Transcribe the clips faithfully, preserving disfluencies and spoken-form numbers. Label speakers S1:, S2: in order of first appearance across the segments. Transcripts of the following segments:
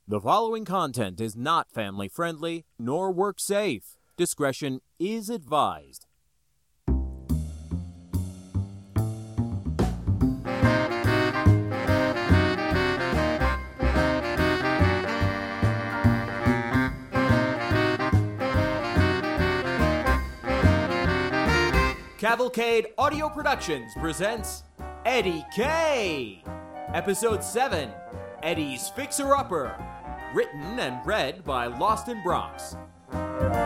S1: The following content is not family-friendly nor work-safe. Discretion is advised. Cavalcade Audio Productions presents Eddie K. Episode seven, Eddie's Fixer-Upper. Written and read by Lost in Bronx.
S2: Oh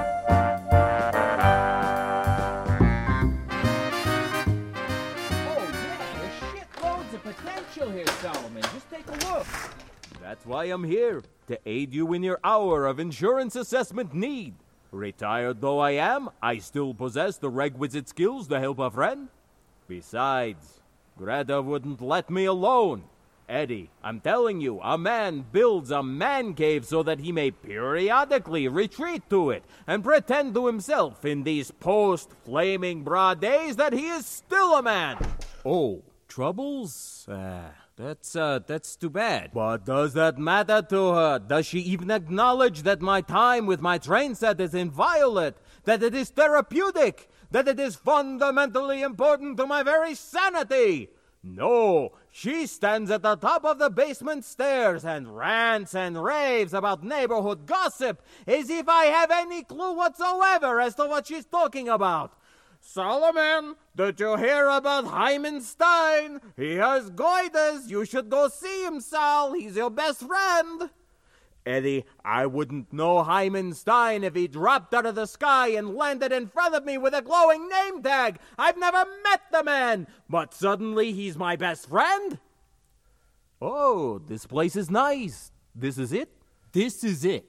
S2: yeah, there's shitloads of potential here, Solomon. Just take a look.
S1: That's why I'm here, to aid you in your hour of insurance assessment need. Retired though I am, I still possess the requisite skills to help a friend. Besides, Greta wouldn't let me alone. Eddie, I'm telling you, a man builds a man cave so that he may periodically retreat to it and pretend to himself in these post-flaming broad days that he is still a man. Oh, troubles? Uh, that's, uh, that's too bad. But does that matter to her? Does she even acknowledge that my time with my train set is inviolate, that it is therapeutic, that it is fundamentally important to my very sanity? No, she stands at the top of the basement stairs and rants and raves about neighborhood gossip as if I have any clue whatsoever as to what she's talking about. Solomon, did you hear about Hyman Stein? He has goiters. You should go see him, Sal. He's your best friend. Eddie, I wouldn't know Hyman Stein if he dropped out of the sky and landed in front of me with a glowing name tag. I've never met the man, but suddenly he's my best friend? Oh, this place is nice. This is it? This is it.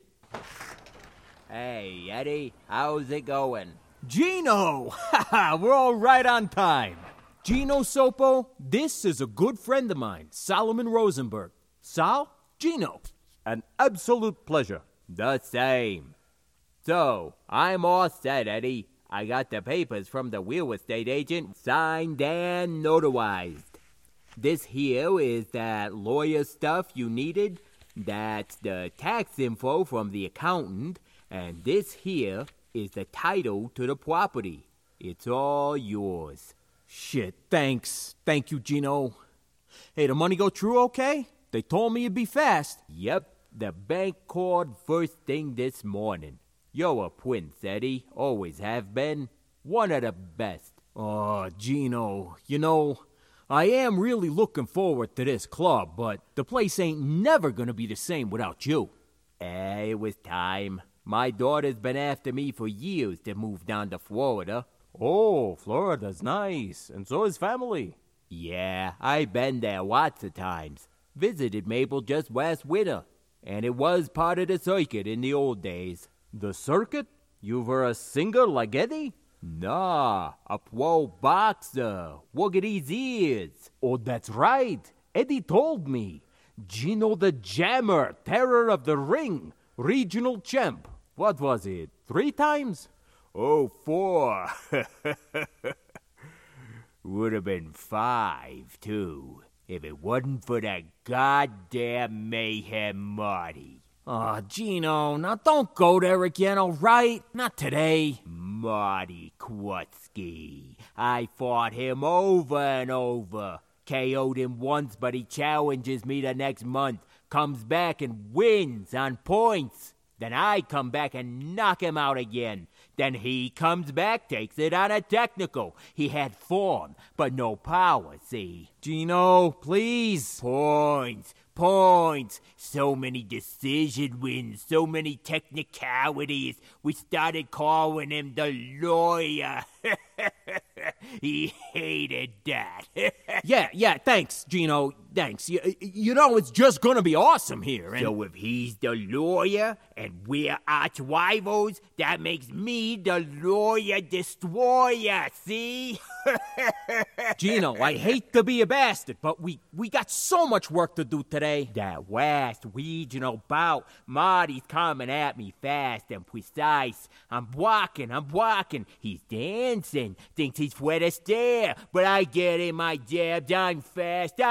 S3: Hey, Eddie, how's it going?
S1: Gino! We're all right on time. Gino Sopo, this is a good friend of mine, Solomon Rosenberg. Sal, Gino. An absolute pleasure.
S3: The same. So, I'm all set, Eddie. I got the papers from the real estate agent, signed and notarized. This here is that lawyer stuff you needed. That's the tax info from the accountant. And this here is the title to the property. It's all yours.
S1: Shit, thanks. Thank you, Gino. Hey, the money go through okay? They told me it'd be fast.
S3: Yep. The bank called first thing this morning. You're a prince, Eddie. Always have been. One of the best.
S1: Oh, Gino, you know, I am really looking forward to this club, but the place ain't never gonna be the same without you.
S3: Eh, it was time. My daughter's been after me for years to move down to Florida.
S1: Oh, Florida's nice, and so is family.
S3: Yeah, I've been there lots of times. Visited Mabel just last winter. And it was part of the circuit in the old days.
S1: The circuit? You were a singer like Eddie?
S3: Nah, a pro boxer. Look at his ears.
S1: Oh, that's right. Eddie told me. Gino the Jammer, terror of the ring, regional champ. What was it, three times?
S3: Oh, four. Would have been five, too. If it wasn't for that goddamn Mayhem Marty.
S1: Aw, oh, Gino, now don't go there again, all right? Not today.
S3: Marty Krutsky. I fought him over and over. K O'd him once, but he challenges me the next month. Comes back and wins on points. Then I come back and knock him out again. Then he comes back, takes it on a technical. He had form, but no power, see?
S1: Gino, please.
S3: Points, points. So many decision wins, so many technicalities. We started calling him the lawyer. He hated that.
S1: yeah, yeah, thanks, Gino. Thanks. You, you know, it's just gonna be awesome here. And
S3: so if he's the lawyer and we're arch rivals, that makes me the lawyer destroyer, see?
S1: Gino, I hate to be a bastard, but we, we got so much work to do today.
S3: That last regional bout, Marty's coming at me fast and precise. I'm blocking, I'm blocking. He's dancing, thinks he's Fred Astaire, but I get in my jabs. I'm fast, I'm fast.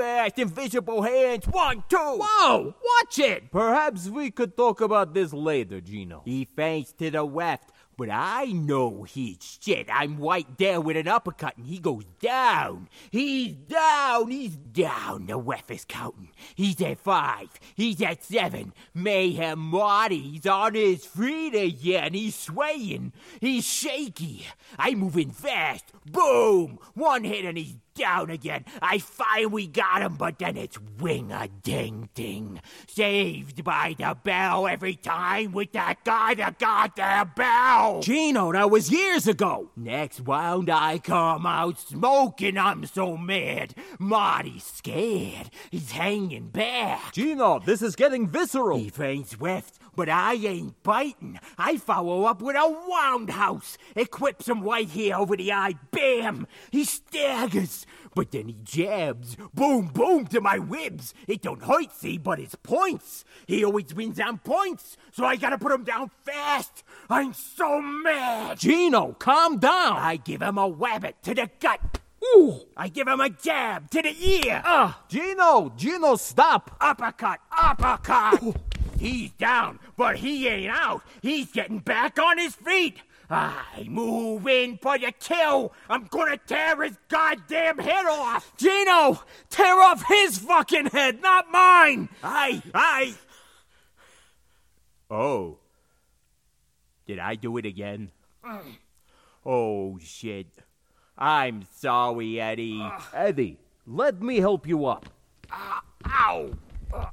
S3: fast, invisible hands, one, two.
S2: Whoa, watch it!
S1: Perhaps we could talk about this later, Gino.
S3: He feints to the left, but I know his shit. I'm right there with an uppercut, and he goes down. He's down. He's down. The ref is counting. He's at five. He's at seven. Mayhem Marty's on his feet again. He's swaying. He's shaky. I'm moving fast. Boom! One hit, and he's down again. I finally got him, but then it's wing-a-ding-ding. Saved by the bell every time with that guy that got the bell.
S2: Gino, that was years ago.
S3: Next round, I come out smoking. I'm so mad. Marty's scared. He's hanging back.
S1: Gino, this is getting visceral.
S3: He feints left, but I ain't biting. I follow up with a roundhouse. Equips him right here over the eye. Bam! He staggers. But then he jabs. Boom, boom to my ribs. It don't hurt, see, but it's points. He always wins on points, so I gotta put him down fast. I'm so mad.
S2: Gino, calm down.
S3: I give him a wabbit to the gut.
S2: Ooh.
S3: I give him a jab to the ear.
S2: Uh,
S1: Gino, Gino, stop.
S3: Uppercut, uppercut. Ooh. He's down, but he ain't out. He's getting back on his feet. I move in for the kill. I'm gonna tear his goddamn head off.
S2: Gino, tear off his fucking head, not mine.
S3: I, I. Oh. Did I do it again? Mm. Oh, shit. I'm sorry, Eddie.
S1: Uh, Eddie, let me help you up.
S3: Uh, ow. Uh,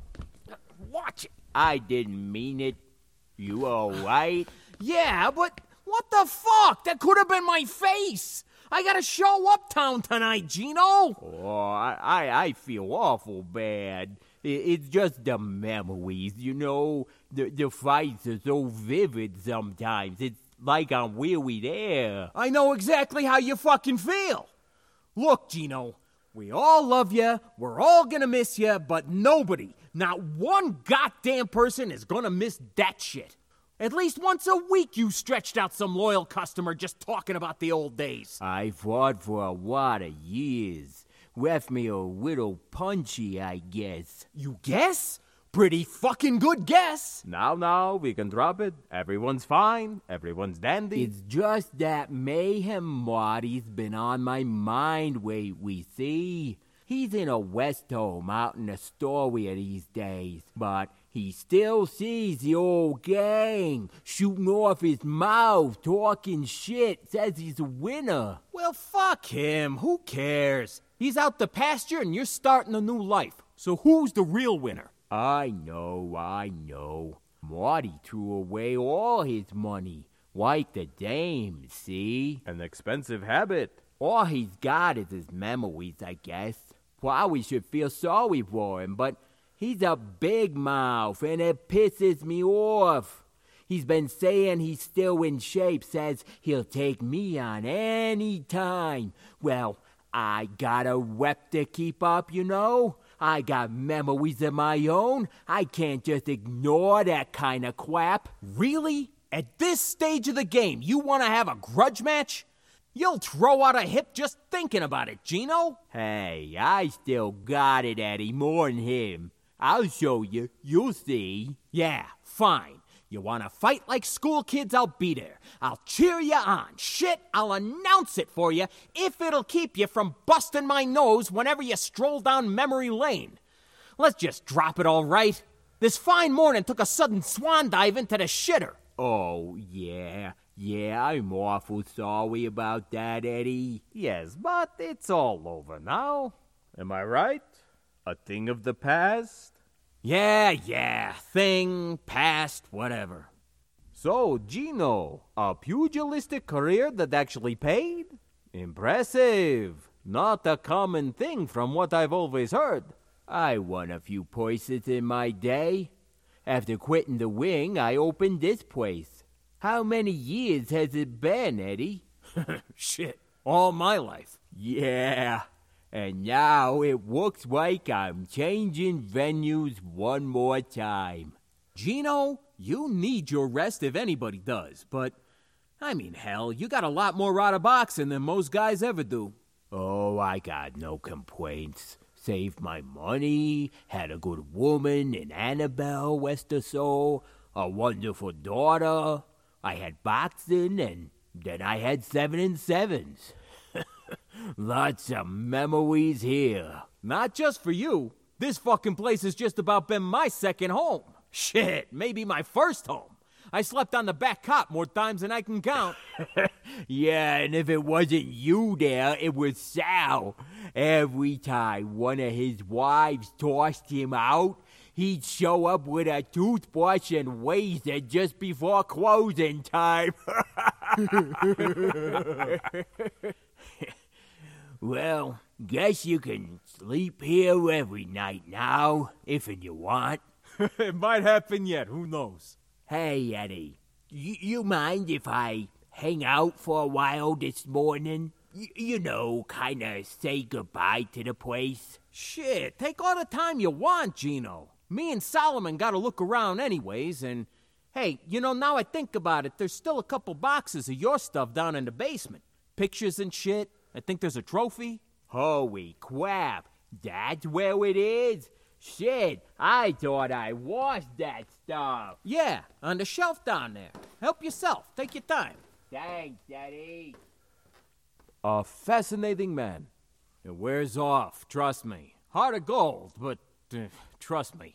S3: watch it. I didn't mean it. You all right?
S2: Yeah, but what the fuck? That could have been my face. I gotta show uptown tonight, Gino.
S3: Oh, I, I, I feel awful bad. It's just the memories, you know. The, the fights are so vivid sometimes. It's like I'm really there.
S2: I know exactly how you fucking feel. Look, Gino, we all love you. We're all gonna miss you, but nobody, not one goddamn person is gonna miss that shit. At least once a week you stretched out some loyal customer just talking about the old days.
S3: I fought for a lot of years. Left me a little punchy, I guess.
S2: You guess? Pretty fucking good guess.
S1: Now, now, we can drop it. Everyone's fine. Everyone's dandy.
S3: It's just that Mayhem Marty's been on my mind lately, see? He's in a West home out in Astoria these days, but he still sees the old gang, shooting off his mouth, talking shit, says he's a winner.
S2: Well, fuck him. Who cares? He's out the pasture and you're starting a new life. So who's the real winner?
S3: I know, I know. Marty threw away all his money, like the dame, see?
S1: An expensive habit.
S3: All he's got is his memories, I guess. Probably should feel sorry for him, but he's a big mouth, and it pisses me off. He's been saying he's still in shape, says he'll take me on any time. Well, I got a rep to keep up, you know. I got memories of my own. I can't just ignore that kind of crap.
S2: Really? At this stage of the game, you want to have a grudge match? You'll throw out a hip just thinking about it, Gino.
S3: Hey, I still got it, Eddie, more than him. I'll show you. You'll see.
S2: Yeah, fine. You want to fight like school kids, I'll be there. I'll cheer you on. Shit, I'll announce it for you if it'll keep you from busting my nose whenever you stroll down memory lane. Let's just drop it, all right? This fine morning took a sudden swan dive into the shitter.
S3: Oh, yeah. Yeah, I'm awful sorry about that, Eddie.
S1: Yes, but it's all over now. Am I right? A thing of the past?
S2: Yeah, yeah. Thing, past, whatever.
S1: So, Gino, a pugilistic career that actually paid? Impressive. Not a common thing from what I've always heard.
S3: I won a few places in my day. After quitting the wing, I opened this place. How many years has it been, Eddie?
S2: Shit, all my life.
S3: Yeah, and now it looks like I'm changing venues one more time.
S2: Gino, you need your rest if anybody does, but, I mean, hell, you got a lot more out of boxing than most guys ever do.
S3: Oh, I got no complaints. saved my money, had a good woman in Annabelle Westerso, a wonderful daughter. I had boxing, and then I had seven and sevens. Lots of memories here.
S2: Not just for you. This fucking place has just about been my second home. Shit, maybe my first home. I slept on the back cot more times than I can count.
S3: Yeah, and if it wasn't you there, it was Sal. Every time one of his wives tossed him out, he'd show up with a toothbrush and razor just before closing time. Well, guess you can sleep here every night now, if you want.
S2: It might happen yet, who knows?
S3: Hey, Eddie, y- you mind if I hang out for a while this morning? Y- you know, kinda say goodbye to the place.
S2: Shit, take all the time you want, Gino. Me and Solomon gotta look around anyways, and hey, you know, now I think about it, there's still a couple boxes of your stuff down in the basement. Pictures and shit. I think there's a trophy.
S3: Holy crap, that's where it is? Shit, I thought I washed that stuff.
S2: Yeah, on the shelf down there. Help yourself. Take your time.
S3: Thanks, Eddie.
S1: A fascinating man.
S2: It wears off, trust me. Heart of gold, but uh, trust me.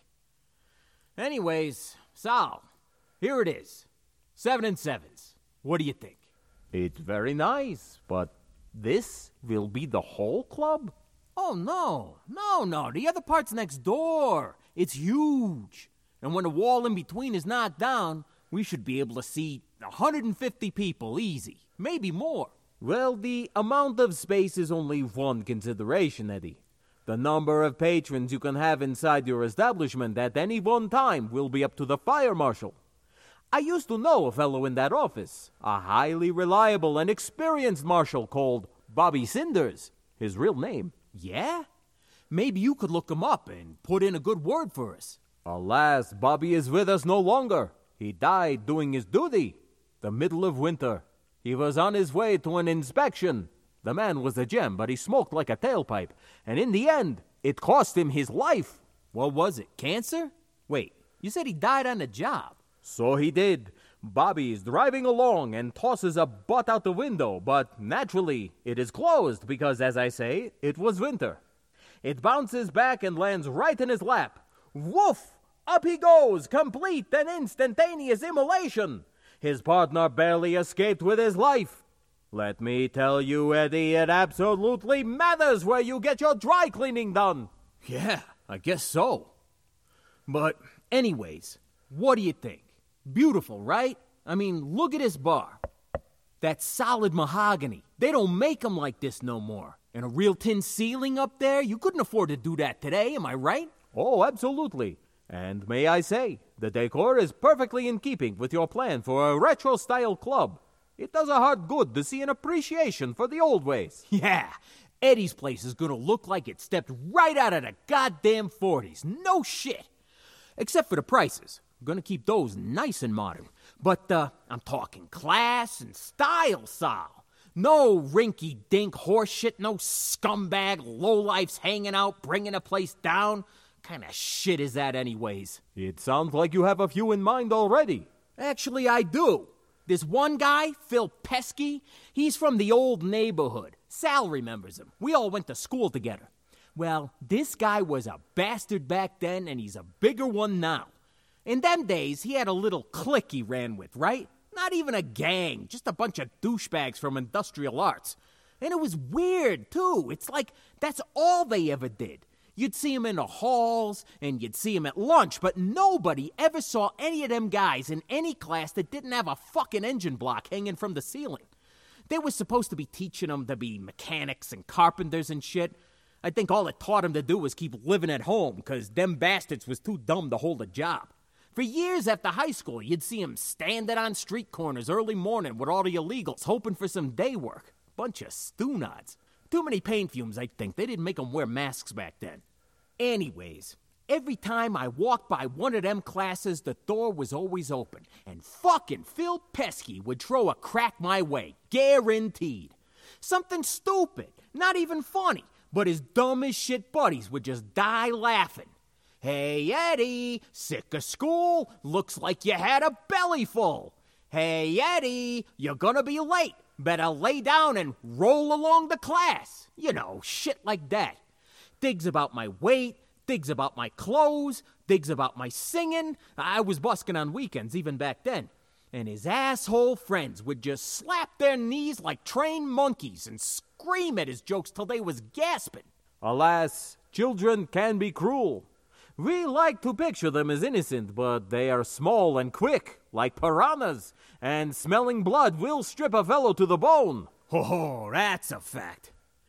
S2: Anyways, Sal, here it is. Seven and sevens. What do you think?
S1: It's very nice, but this will be the whole club?
S2: Oh, no. No, no. The other part's next door. It's huge. And when the wall in between is knocked down, we should be able to seat one hundred fifty people easy. Maybe more.
S1: Well, the amount of space is only one consideration, Eddie. The number of patrons you can have inside your establishment at any one time will be up to the fire marshal. I used to know a fellow in that office, a highly reliable and experienced marshal called Bobby Cinders, his real name.
S2: Yeah? Maybe you could look him up and put in a good word for us.
S1: Alas, Bobby is with us no longer. He died doing his duty. The middle of winter. He was on his way to an inspection. The man was a gem, but he smoked like a tailpipe. And in the end, it cost him his life.
S2: What was it, cancer? Wait, you said he died on the job.
S1: So he did. Bobby is driving along and tosses a butt out the window, but naturally, it is closed because, as I say, it was winter. It bounces back and lands right in his lap. Woof! Up he goes, complete and instantaneous immolation. His partner barely escaped with his life. Let me tell you, Eddie, it absolutely matters where you get your dry cleaning done.
S2: Yeah, I guess so. But anyways, what do you think? Beautiful, right? I mean, look at this bar. That's solid mahogany. They don't make them like this no more. And a real tin ceiling up there? You couldn't afford to do that today, am I right?
S1: Oh, absolutely. And may I say, the decor is perfectly in keeping with your plan for a retro-style club. It does a heart good to see an appreciation for the old ways.
S2: Yeah, Eddie's place is gonna look like it stepped right out of the goddamn forties. No shit. Except for the prices. I'm gonna keep those nice and modern. But, uh, I'm talking class and style, Sal. No rinky-dink horse shit, no scumbag lowlifes hanging out, bringing the place down. Kind of shit is that anyways?
S1: It sounds like you have a few in mind already.
S2: Actually, I do. This one guy, Phil Pesky, he's from the old neighborhood. Sal remembers him. We all went to school together. Well, this guy was a bastard back then, and he's a bigger one now. In them days, he had a little clique he ran with, right? Not even a gang, just a bunch of douchebags from industrial arts. And it was weird, too. It's like that's all they ever did. You'd see him in the halls, and you'd see him at lunch, but nobody ever saw any of them guys in any class that didn't have a fucking engine block hanging from the ceiling. They were supposed to be teaching them to be mechanics and carpenters and shit. I think all it taught them to do was keep living at home, because them bastards was too dumb to hold a job. For years after high school, you'd see them standing on street corners early morning with all the illegals, hoping for some day work. Bunch of stew-nods. Too many paint fumes, I think. They didn't make them wear masks back then. Anyways, every time I walked by one of them classes, the door was always open. And fucking Phil Pesky would throw a crack my way. Guaranteed. Something stupid. Not even funny. but his dumb as shit buddies would just die laughing. Hey, Eddie, sick of school? Looks like you had a belly full. Hey, Eddie, you're gonna be late. Better lay down and roll along the class. You know, shit like that. Digs about my weight, digs about my clothes, digs about my singing. I was busking on weekends even back then. And his asshole friends would just slap their knees like trained monkeys and scream at his jokes till they was gasping.
S1: Alas, children can be cruel. We like to picture them as innocent, but they are small and quick, like piranhas, and smelling blood will strip a fellow to the bone.
S2: Oh, that's a fact.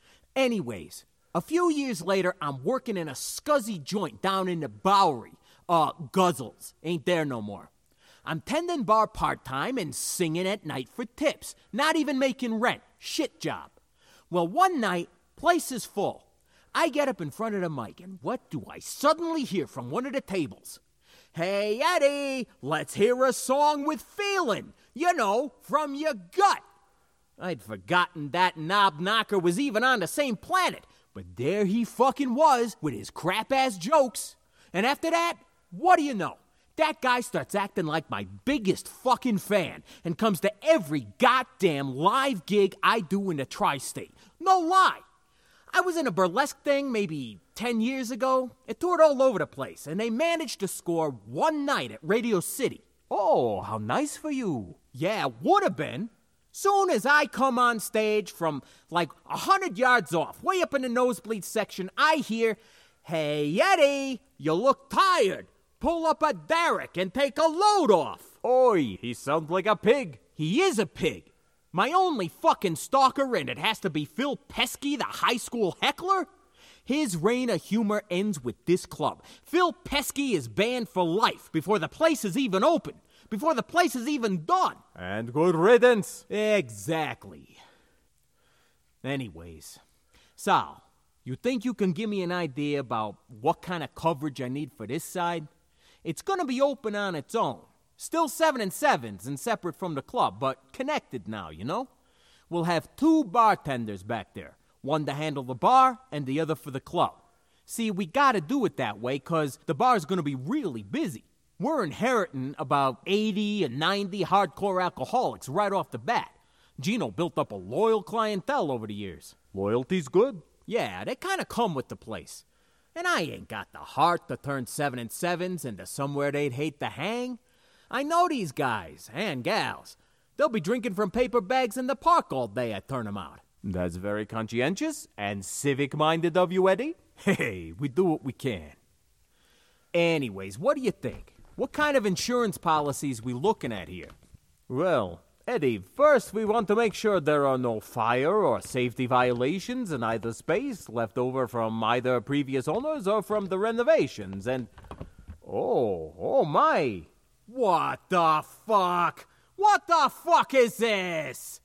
S2: Anyways, a few years later, I'm working in a scuzzy joint down in the Bowery. Uh, Guzzles. Ain't there no more. I'm tending bar part-time and singing at night for tips. Not even making rent. Shit job. Well, one night, place is full. I get up in front of the mic, and what do I suddenly hear from one of the tables? Hey, Eddie, let's hear a song with feeling. You know, from your gut. I'd forgotten that knob knocker was even on the same planet. But there he fucking was with his crap-ass jokes. And after that, what do you know? That guy starts acting like my biggest fucking fan and comes to every goddamn live gig I do in the tri-state. No lie. I was in a burlesque thing maybe ten years ago. It toured all over the place, and they managed to score one night at Radio City.
S1: Oh, how nice for you.
S2: Yeah, would have been. Soon as I come on stage from like a hundred yards off, way up in the nosebleed section, I hear, "Hey, Eddie, you look tired. Pull up a derrick and take a load off."
S1: Oi, he sounds like a pig.
S2: He is a pig. My only fucking stalker, and it has to be Phil Pesky, the high school heckler? His reign of humor ends with this club. Phil Pesky is banned for life before the place is even open, before the place is even done.
S1: And good riddance.
S2: Exactly. Anyways, Sal, you think you can give me an idea about what kind of coverage I need for this side? It's gonna be open on its own. Still seven and sevens and separate from the club, but connected now, you know? We'll have two bartenders back there. One to handle the bar and the other for the club. See, we gotta do it that way, cause the bar's gonna be really busy. We're inheriting about eighty and ninety hardcore alcoholics right off the bat. Gino built up a loyal clientele over the years.
S1: Loyalty's good.
S2: Yeah, they kinda come with the place. And I ain't got the heart to turn seven and sevens into somewhere they'd hate to hang. I know these guys and gals. They'll be drinking from paper bags in the park all day I turn them out.
S1: That's very conscientious and civic-minded of you, Eddie.
S2: Hey, we do what we can. Anyways, what do you think? What kind of insurance policies we looking at here?
S1: Well, Eddie, first we want to make sure there are no fire or safety violations in either space left over from either previous owners or from the renovations, and... Oh, oh my...
S2: What the fuck? What the fuck is this?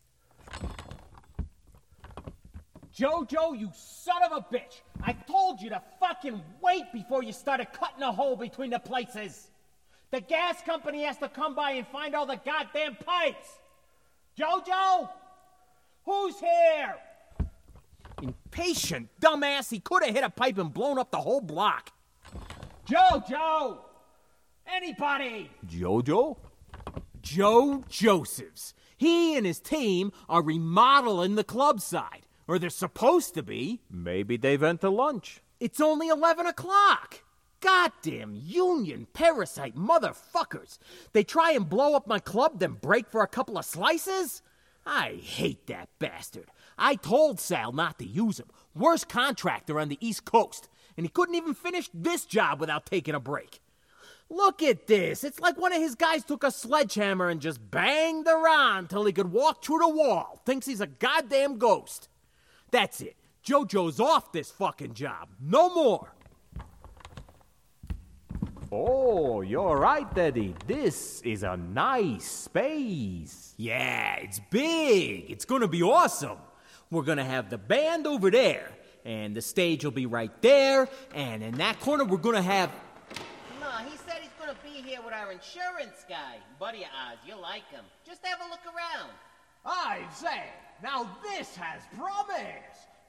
S2: Jojo, you son of a bitch! I told you to fucking wait before you started cutting a hole between the places. The gas company has to come by and find all the goddamn pipes. Jojo? Who's here? Impatient dumbass, he could have hit a pipe and blown up the whole block. Jojo! Anybody?
S1: Jojo?
S2: Joe Josephs. He and his team are remodeling the club side. Or they're supposed to be.
S1: Maybe they went to lunch.
S2: It's only eleven o'clock. Goddamn union parasite motherfuckers. They try and blow up my club, then break for a couple of slices? I hate that bastard. I told Sal not to use him. Worst contractor on the East Coast. And he couldn't even finish this job without taking a break. Look at this. It's like one of his guys took a sledgehammer and just banged around till he could walk through the wall. Thinks he's a goddamn ghost. That's it. Jojo's off this fucking job. No more.
S1: Oh, you're right, Eddie. This is a nice space.
S2: Yeah, it's big. It's gonna be awesome. We're gonna have the band over there, and the stage will be right there, and in that corner we're gonna have...
S4: No, he said he's gonna be here with our insurance guy. Buddy of ours, you'll like him. Just have a look around.
S2: I say, now this has promise.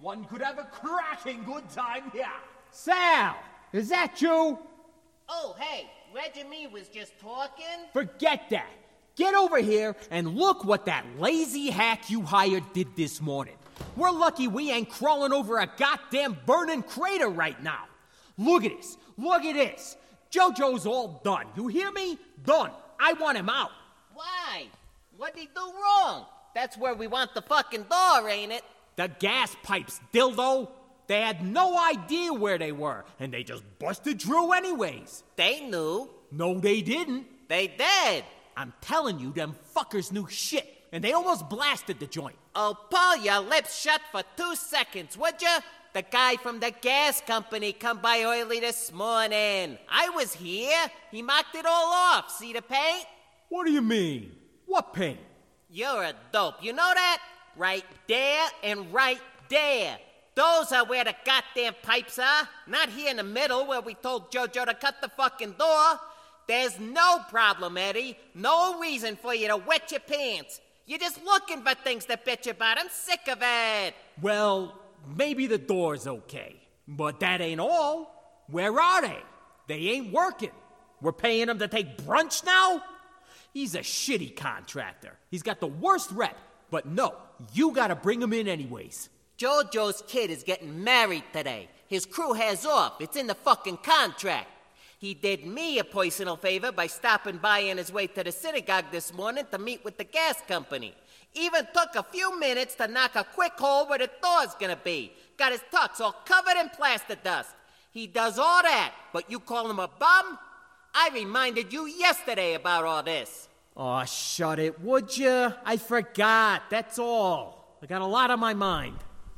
S5: One could have a cracking good time here.
S2: Sal, is that you?
S4: Oh, hey, Reg and me was just talking.
S2: Forget that. Get over here and look what that lazy hack you hired did this morning. We're lucky we ain't crawling over a goddamn burning crater right now. Look at this. Look at this. JoJo's all done. You hear me? Done. I want him out.
S4: Why? What'd he do wrong? That's where we want the fucking door, ain't it?
S2: The gas pipes, dildo. They had no idea where they were, and they just busted Drew anyways.
S4: They knew.
S2: No, they didn't.
S4: They did.
S2: I'm telling you, them fuckers knew shit, and they almost blasted the joint.
S4: Oh, pull your lips shut for two seconds, would ya? The guy from the gas company come by early this morning. I was here. He mocked it all off. See the paint?
S2: What do you mean? What paint?
S4: You're a dope. You know that? Right there and right there. Those are where the goddamn pipes are. Not here in the middle where we told JoJo to cut the fucking door. There's no problem, Eddie. No reason for you to wet your pants. You're just looking for things to bitch about. I'm sick of it.
S2: Well, maybe the door's okay. But that ain't all. Where are they? They ain't working. We're paying him to take brunch now? He's a shitty contractor. He's got the worst rep. But no, you gotta bring him in anyways.
S4: JoJo's kid is getting married today. His crew has off. It's in the fucking contract. He did me a personal favor by stopping by on his way to the synagogue this morning to meet with the gas company. Even took a few minutes to knock a quick hole where the door's gonna be. Got his tux all covered in plaster dust. He does all that, but you call him a bum? I reminded you yesterday about all this.
S2: Aw, oh, shut it, would ya? I forgot, that's all. I got a lot on my mind.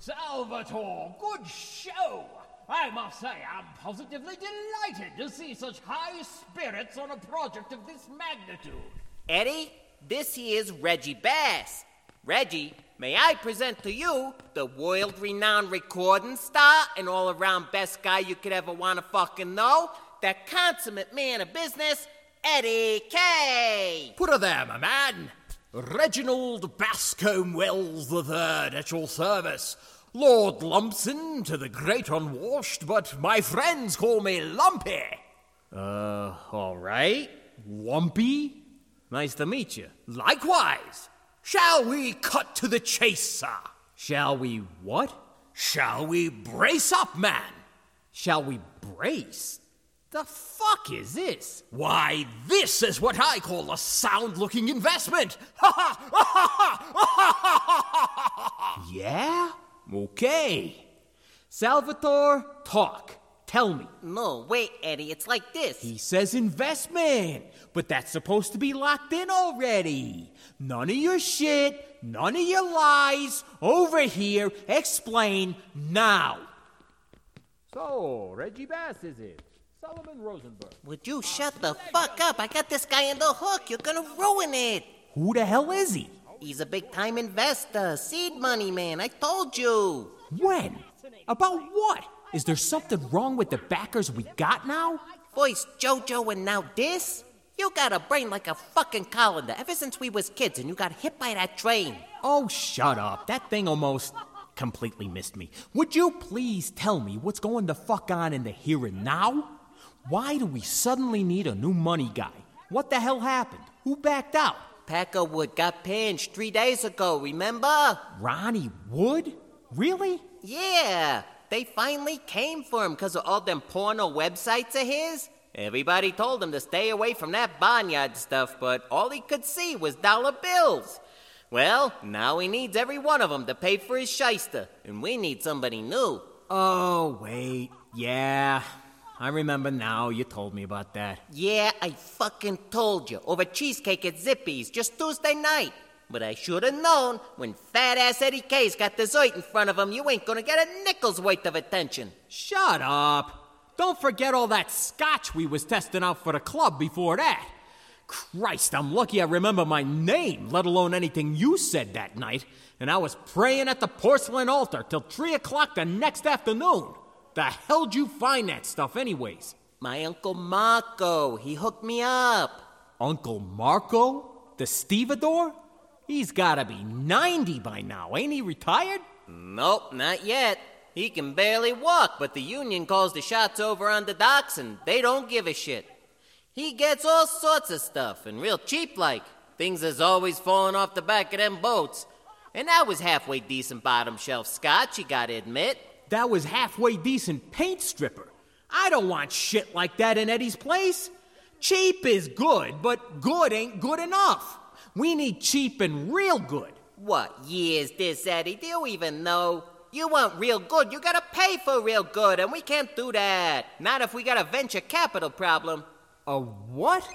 S5: Salvatore, good show. I must say, I'm positively delighted to see such high spirits on a project of this magnitude.
S4: Eddie, this here's Reggie Bass. Reggie, may I present to you the world-renowned recording star and all-around best guy you could ever want to fucking know, the consummate man of business, Eddie K.
S6: Put her there, my man. Reginald Bascombe Wells the Third at your service. Lord Lumpson to the great unwashed, but my friends call me Lumpy.
S2: Uh, all right. Lumpy? Nice to meet you.
S6: Likewise. Shall we cut to the chase, sir?
S2: Shall we what?
S6: Shall we brace up, man?
S2: Shall we brace? The fuck is this?
S6: Why, this is what I call a sound-looking investment.
S2: Yeah? Okay. Salvatore, talk. Tell me.
S4: No, wait, Eddie, it's like this.
S2: He says investment, but that's supposed to be locked in already. None of your shit, none of your lies. Over here, explain now.
S1: So, Reggie Bass is it? Solomon Rosenberg.
S4: Would you shut the fuck up? I got this guy in the hook. You're gonna ruin it.
S2: Who the hell is he?
S4: He's a big-time investor. Seed money, man. I told you.
S2: When? About what? Is there something wrong with the backers we got now?
S4: First JoJo and now this? You got a brain like a fucking colander ever since we was kids and you got hit by that train.
S2: Oh, shut up. That thing almost completely missed me. Would you please tell me what's going the fuck on in the here and now? Why do we suddenly need a new money guy? What the hell happened? Who backed out?
S4: Packer Wood got pinched three days ago, remember?
S2: Ronnie Wood? Really?
S4: Yeah. They finally came for him because of all them porno websites of his. Everybody told him to stay away from that barnyard stuff, but all he could see was dollar bills. Well, now he needs every one of them to pay for his shyster, and we need somebody new.
S2: Oh, wait. Yeah. I remember now. You told me about that.
S4: Yeah, I fucking told you. Over cheesecake at Zippy's just Tuesday night. But I should have known when fat-ass Eddie K's got dessert in front of him, you ain't gonna get a nickel's worth of attention.
S2: Shut up. Don't forget all that scotch we was testing out for the club before that. Christ, I'm lucky I remember my name, let alone anything you said that night. And I was praying at the porcelain altar till three o'clock the next afternoon. The hell'd you find that stuff anyways?
S4: My Uncle Marco, he hooked me up.
S2: Uncle Marco? The stevedore? He's gotta be ninety by now, ain't he retired?
S4: Nope, not yet. He can barely walk, but the union calls the shots over on the docks, and they don't give a shit. He gets all sorts of stuff, and real cheap like. Things that's always falling off the back of them boats. And that was halfway decent bottom shelf scotch, you gotta admit.
S2: That was halfway decent paint stripper. I don't want shit like that in Eddie's place. Cheap is good, but good ain't good enough. We need cheap and real good.
S4: What year is this, Eddie? Do you even know? You want real good, you gotta pay for real good, and we can't do that. Not if we got a venture capital problem.
S2: A what?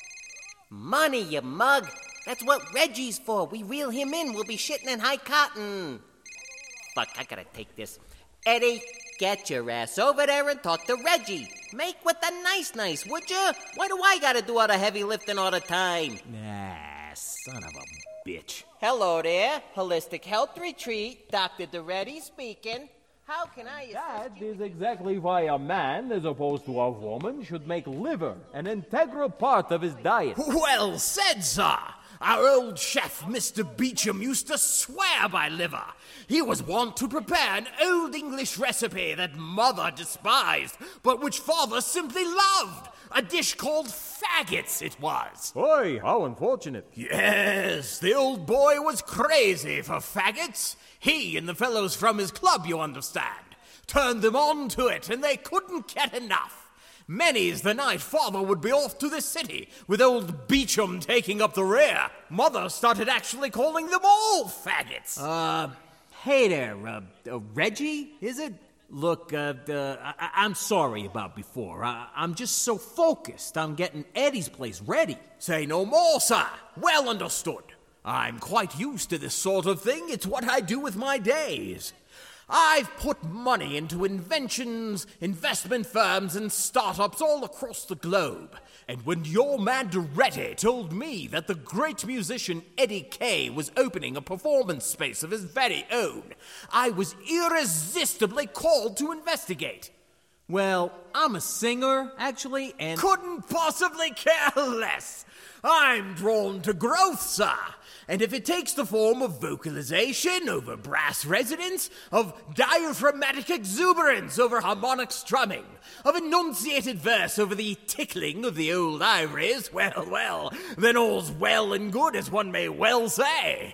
S4: Money, you mug. That's what Reggie's for. We reel him in, we'll be shitting in high cotton. Fuck, I gotta take this. Eddie, get your ass over there and talk to Reggie. Make with the nice nice, would you? Why do I gotta do all the heavy lifting all the time?
S2: Nah, son of a bitch.
S4: Hello there, Holistic Health Retreat. Doctor Doretti speaking. How can I assist
S1: That
S4: you?
S1: is exactly why a man, as opposed to a woman, should make liver an integral part of his diet.
S6: Well said, sir. Our old chef, Mister Beecham, used to swear by liver. He was wont to prepare an old English recipe that Mother despised, but which Father simply loved. A dish called faggots, it was.
S1: Oi, how unfortunate.
S6: Yes, the old boy was crazy for faggots. He and the fellows from his club, you understand, turned them on to it, and they couldn't get enough. Many's the night Father would be off to the city, with old Beecham taking up the rear. Mother started actually calling them all faggots.
S2: Uh, hey there, uh, uh Reggie, is it? Look, uh, uh I- I'm sorry about before. I- I'm just so focused on getting Eddie's place ready.
S6: Say no more, sir. Well understood. I'm quite used to this sort of thing. It's what I do with my days. I've put money into inventions, investment firms, and startups all across the globe. And when your man Doretti told me that the great musician Eddie Kay was opening a performance space of his very own, I was irresistibly called to investigate.
S2: Well, I'm a singer, actually, and...
S6: Couldn't possibly care less. I'm drawn to growth, sir. And if it takes the form of vocalization over brass resonance, of diaphragmatic exuberance over harmonic strumming, of enunciated verse over the tickling of the old ivories, well, well, then all's well and good, as one may well say.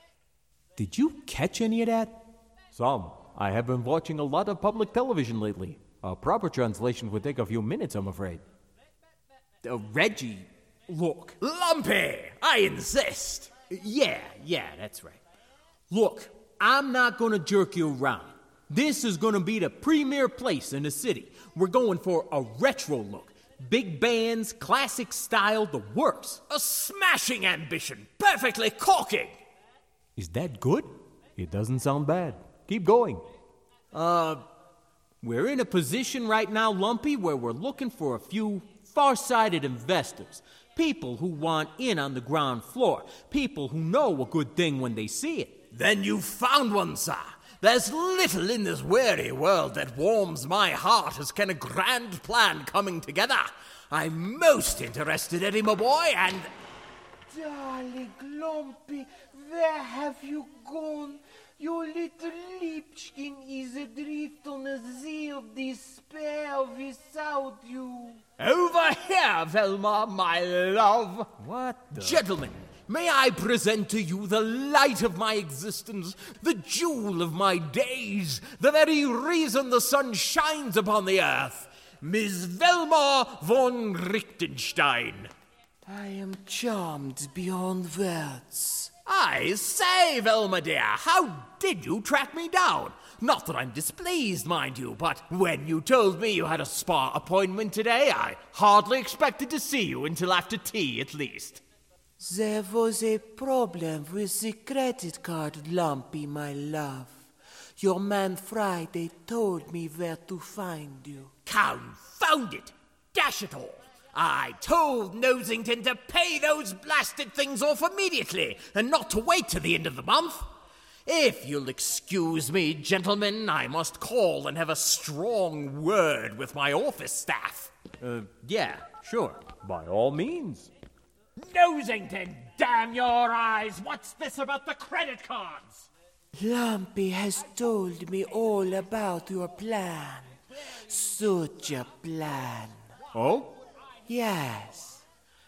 S2: Did you catch any of that?
S1: Some. I have been watching a lot of public television lately. A proper translation would take a few minutes, I'm afraid.
S2: Uh, Reggie, look.
S6: Lumpy, I insist.
S2: Yeah, yeah, that's right. Look, I'm not gonna jerk you around. This is gonna be the premier place in the city. We're going for a retro look. Big bands, classic style, the works.
S6: A smashing ambition, perfectly corking.
S1: Is that good? It doesn't sound bad. Keep going.
S2: Uh, we're in a position right now, Lumpy, where we're looking for a few far-sighted investors. People who want in on the ground floor. People who know a good thing when they see it.
S6: Then you've found one, sir. There's little in this weary world that warms my heart as can a grand plan coming together. I'm most interested, Eddie, my boy, and...
S7: Darling Lumpy, where have you gone? Your little Liebchen is adrift on a sea of despair without you.
S6: Over here, Velma, my love.
S2: What the...
S6: Gentlemen, may I present to you the light of my existence, the jewel of my days, the very reason the sun shines upon the earth, Miss Velma von Richtenstein.
S7: I am charmed beyond words.
S6: I say, Velma dear, how did you track me down? Not that I'm displeased, mind you, but when you told me you had a spa appointment today, I hardly expected to see you until after tea, at least.
S7: There was a problem with the credit card, Lumpy, my love. Your man Friday told me where to find you.
S6: Confound it! Dash it all! I told Nosington to pay those blasted things off immediately, and not to wait till the end of the month. If you'll excuse me, gentlemen, I must call and have a strong word with my office staff.
S2: Uh, yeah, sure.
S1: By all means.
S5: Nosington, damn your eyes! What's this about the credit cards?
S7: Lumpy has told me all about your plan. Such a plan.
S2: Oh?
S7: Yes,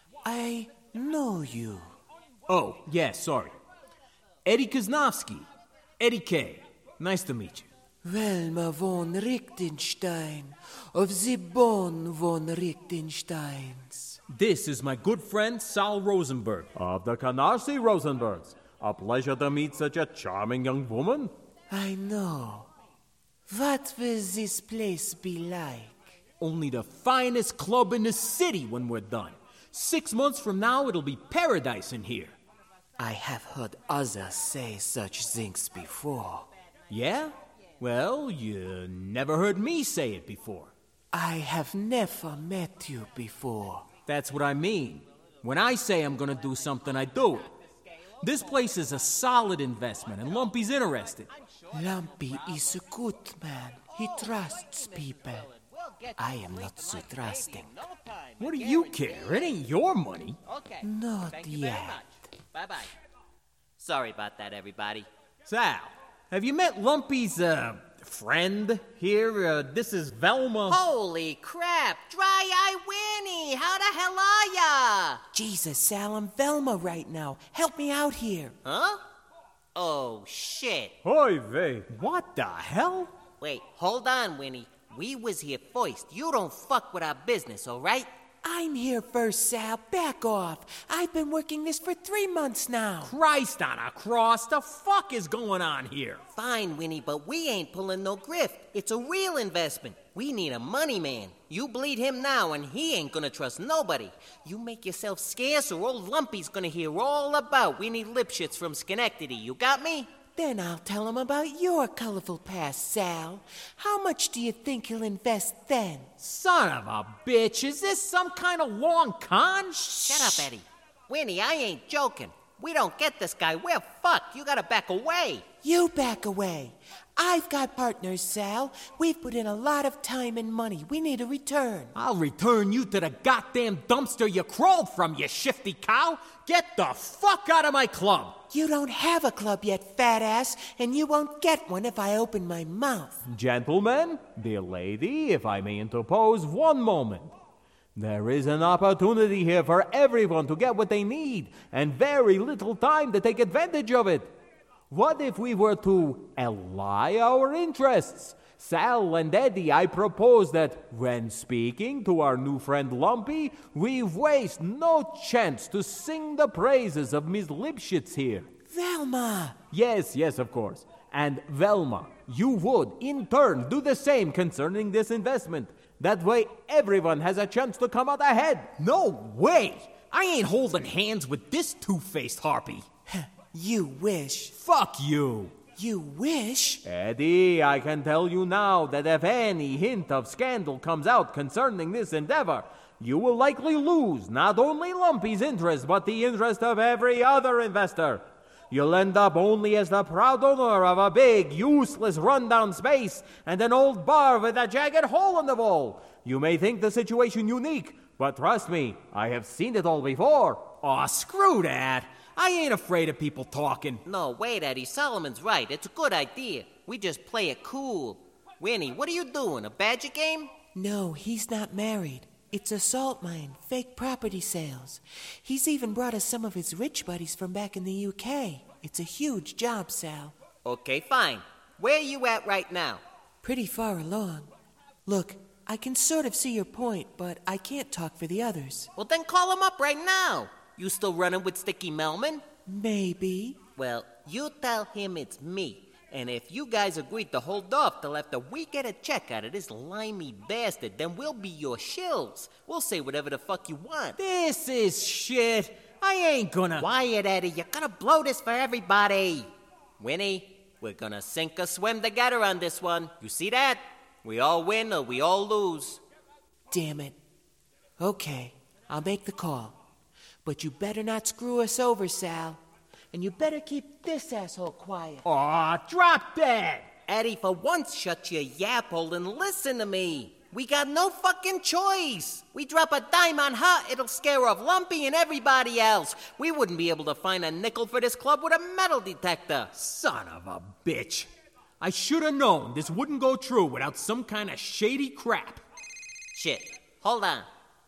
S7: I know you.
S2: Oh, yeah, sorry. Eddie Kuznovsky. Eddie K. Nice to meet you.
S7: Velma von Richtenstein of the Bonn von Richtensteins.
S2: This is my good friend Sal Rosenberg.
S1: Of the Canarsie Rosenbergs. A pleasure to meet such a charming young woman.
S7: I know. What will this place be like?
S2: Only the finest club in the city when we're done. Six months from now, it'll be paradise in here.
S7: I have heard others say such things before.
S2: Yeah? Well, you never heard me say it before.
S7: I have never met you before.
S2: That's what I mean. When I say I'm gonna do something, I do it. This place is a solid investment, and Lumpy's interested.
S7: Lumpy is a good man. He trusts people. I am not so trusting.
S2: What do you care? It ain't your money.
S4: Okay.
S7: Not
S4: Thank you very
S7: yet.
S4: much. Bye-bye. Sorry about that, everybody.
S2: Sal, have you met Lumpy's, uh, friend here? Uh, this is Velma.
S4: Holy crap! Dry-Eye Winnie! How the hell are ya?
S7: Jesus, Sal, I'm Velma right now. Help me out here.
S4: Huh? Oh, shit.
S1: Hoi vey.
S2: What the hell?
S4: Wait, hold on, Winnie. We was here first. You don't fuck with our business, all right?
S7: I'm here first, Sal. Back off. I've been working this for three months now.
S2: Christ on a cross, the fuck is going on here?
S4: Fine, Winnie, but we ain't pulling no grift. It's a real investment. We need a money man. You bleed him now, and he ain't gonna trust nobody. You make yourself scarce, or old Lumpy's gonna hear all about Winnie Lipschitz from Schenectady. You got me?
S7: Then I'll tell him about your colorful past, Sal. How much do you think he'll invest then?
S2: Son of a bitch, is this some kind of long con?
S4: Shut up, Eddie. Winnie, I ain't joking. We don't get this guy. We're fucked. You gotta back away.
S7: You back away. I've got partners, Sal. We've put in a lot of time and money. We need a return.
S2: I'll return you to the goddamn dumpster you crawled from, you shifty cow. Get the fuck out of my club.
S7: You don't have a club yet, fat ass, and you won't get one if I open my mouth.
S1: Gentlemen, dear lady, if I may interpose one moment. There is an opportunity here for everyone to get what they need, and very little time to take advantage of it. What if we were to ally our interests? Sal and Eddie, I propose that when speaking to our new friend Lumpy, we waste no chance to sing the praises of Miss Lipschitz here.
S7: Velma!
S1: Yes, yes, of course. And Velma, you would, in turn, do the same concerning this investment. That way, everyone has a chance to come out ahead.
S2: No way! I ain't holding hands with this two-faced harpy.
S7: You wish.
S2: Fuck you.
S7: You wish?
S1: Eddie, I can tell you now that if any hint of scandal comes out concerning this endeavor, you will likely lose not only Lumpy's interest, but the interest of every other investor. You'll end up only as the proud owner of a big, useless, rundown space and an old bar with a jagged hole in the wall. You may think the situation unique, but trust me, I have seen it all before.
S2: Aw, screw that. I ain't afraid of people talking.
S4: No, wait, Eddie. Solomon's right. It's a good idea. We just play it cool. Winnie, what are you doing? A badger game?
S7: No, he's not married. It's a salt mine, fake property sales. He's even brought us some of his rich buddies from back in the U K. It's a huge job, Sal.
S4: Okay, fine. Where are you at right now?
S7: Pretty far along. Look, I can sort of see your point, but I can't talk for the others.
S4: Well, then call him up right now. You still running with Sticky Melman?
S7: Maybe.
S4: Well, you tell him it's me. And if you guys agreed to hold off till after we get a check out of this limey bastard, then we'll be your shills. We'll say whatever the fuck you want.
S2: This is shit. I ain't gonna...
S4: Quiet, Eddie. You're gonna blow this for everybody. Winnie, we're gonna sink or swim together on this one. You see that? We all win or we all lose.
S7: Damn it. Okay, I'll make the call. But you better not screw us over, Sal. And you better keep this asshole quiet.
S2: Aw, drop that!
S4: Eddie, for once, shut your yap hole and listen to me. We got no fucking choice. We drop a dime on her, it'll scare off Lumpy and everybody else. We wouldn't be able to find a nickel for this club with a metal detector.
S2: Son of a bitch. I should have known this wouldn't go through without some kind of shady crap.
S4: Shit. Hold on.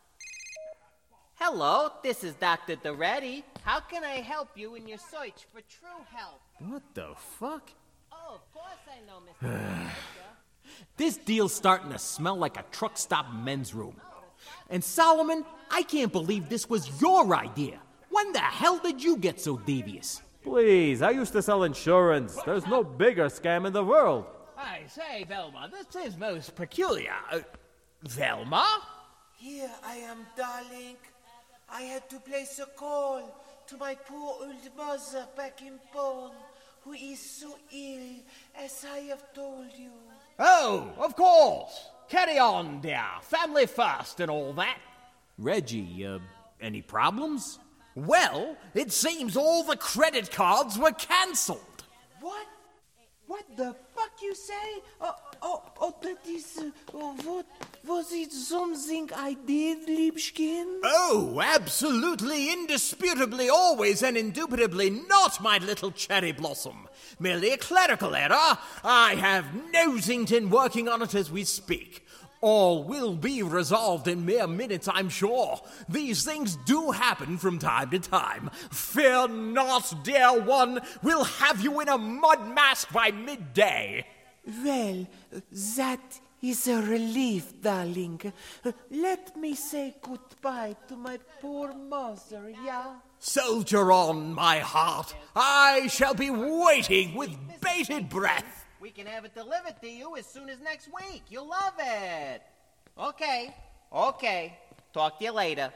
S4: Hello, this is Doctor Doretti. How can I help you in your search for true help?
S2: What the fuck?
S4: Oh, of course I know, Mister
S2: This deal's starting to smell like a truck stop men's room. And Solomon, I can't believe this was your idea. When the hell did you get so devious?
S1: Please, I used to sell insurance. There's no bigger scam in the world.
S5: I say, Velma, this is most peculiar. Uh, Velma?
S7: Here I am, darling. I had to place a call to my poor old mother back in Bonn, who is so ill, as I have told you.
S5: Oh, of course. Carry on, dear. Family first and all that.
S2: Reggie, uh, any problems?
S6: Well, it seems all the credit cards were cancelled.
S7: What? What the fuck you say? Oh, oh, oh, that is... Uh, oh, what? Was it something I did, Liebchen?
S6: Oh, absolutely, indisputably, always and indubitably not, my little cherry blossom. Merely a clerical error. I have Nosington working on it as we speak. All will be resolved in mere minutes, I'm sure. These things do happen from time to time. Fear not, dear one. We'll have you in a mud mask by midday.
S7: Well, that is a relief, darling. Uh, let me say goodbye to my poor mother, yeah?
S6: Soldier on, my heart. I shall be waiting with bated breath.
S4: We can have it delivered to you as soon as next week. You'll love it. Okay, okay. Talk to you later.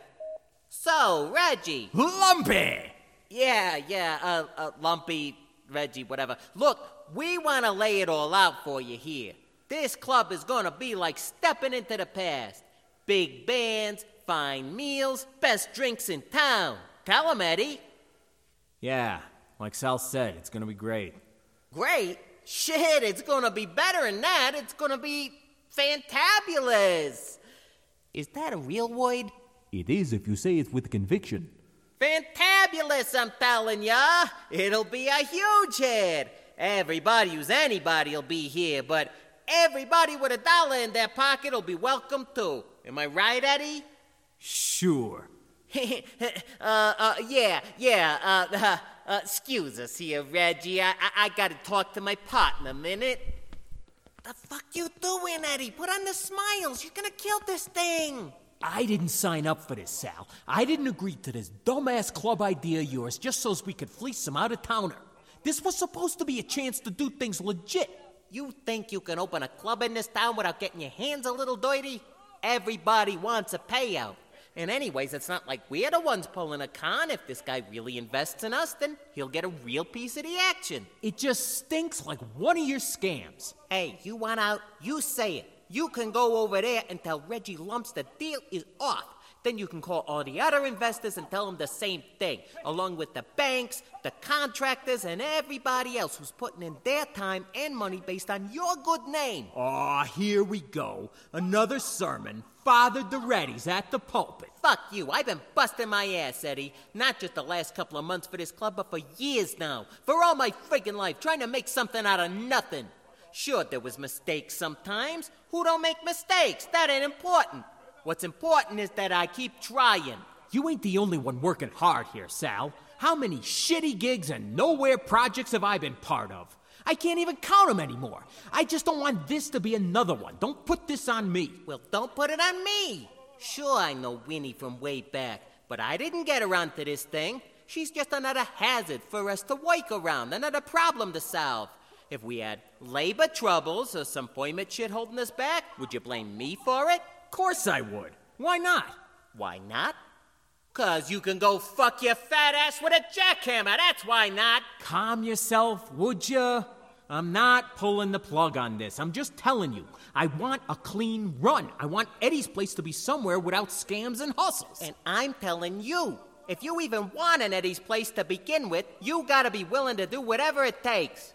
S4: So, Reggie.
S6: Lumpy!
S4: Yeah, yeah, uh, uh, Lumpy, Reggie, whatever. Look, we want to lay it all out for you here. This club is going to be like stepping into the past. Big bands, fine meals, best drinks in town. Tell 'em, Eddie.
S2: Yeah, like Sal said, it's gonna be great.
S4: Great? Shit, it's gonna be better than that. It's gonna be fantabulous. Is that a real word?
S1: It is if you say it with conviction.
S4: Fantabulous, I'm telling ya. It'll be a huge hit. Everybody who's anybody will be here, but everybody with a dollar in their pocket will be welcome too. Am I right, Eddie?
S2: Sure.
S4: uh, uh, yeah, yeah, uh, uh, uh, excuse us here, Reggie. I, I, I gotta talk to my partner a minute. The fuck you doing, Eddie? Put on the smiles. You're gonna kill this thing.
S2: I didn't sign up for this, Sal. I didn't agree to this dumbass club idea of yours just so we could fleece some out-of-towner. This was supposed to be a chance to do things legit.
S4: You think you can open a club in this town without getting your hands a little dirty? Everybody wants a payout. And anyways, it's not like we're the ones pulling a con. If this guy really invests in us, then he'll get a real piece of the action.
S2: It just stinks like one of your scams.
S4: Hey, you want out? You say it. You can go over there and tell Reggie Lumps the deal is off. Then you can call all the other investors and tell them the same thing, along with the banks, the contractors, and everybody else who's putting in their time and money based on your good name.
S2: Aw, here we go. Another sermon. Father Doretti's at the pulpit.
S4: Fuck you. I've been busting my ass, Eddie. Not just the last couple of months for this club, but for years now. For all my friggin' life, trying to make something out of nothing. Sure, there was mistakes sometimes. Who don't make mistakes? That ain't important. What's important is that I keep trying.
S2: You ain't the only one working hard here, Sal. How many shitty gigs and nowhere projects have I been part of? I can't even count them anymore. I just don't want this to be another one. Don't put this on me.
S4: Well, don't put it on me. Sure, I know Winnie from way back, but I didn't get her onto this thing. She's just another hazard for us to work around, another problem to solve. If we had labor troubles or some permit shit holding us back, would you blame me for it?
S2: Of course I would. Why not?
S4: Why not? 'Cause you can go fuck your fat ass with a jackhammer, that's why not.
S2: Calm yourself, would ya? I'm not pulling the plug on this. I'm just telling you. I want a clean run. I want Eddie's place to be somewhere without scams and hustles.
S4: And I'm telling you, if you even want an Eddie's place to begin with, you gotta be willing to do whatever it takes.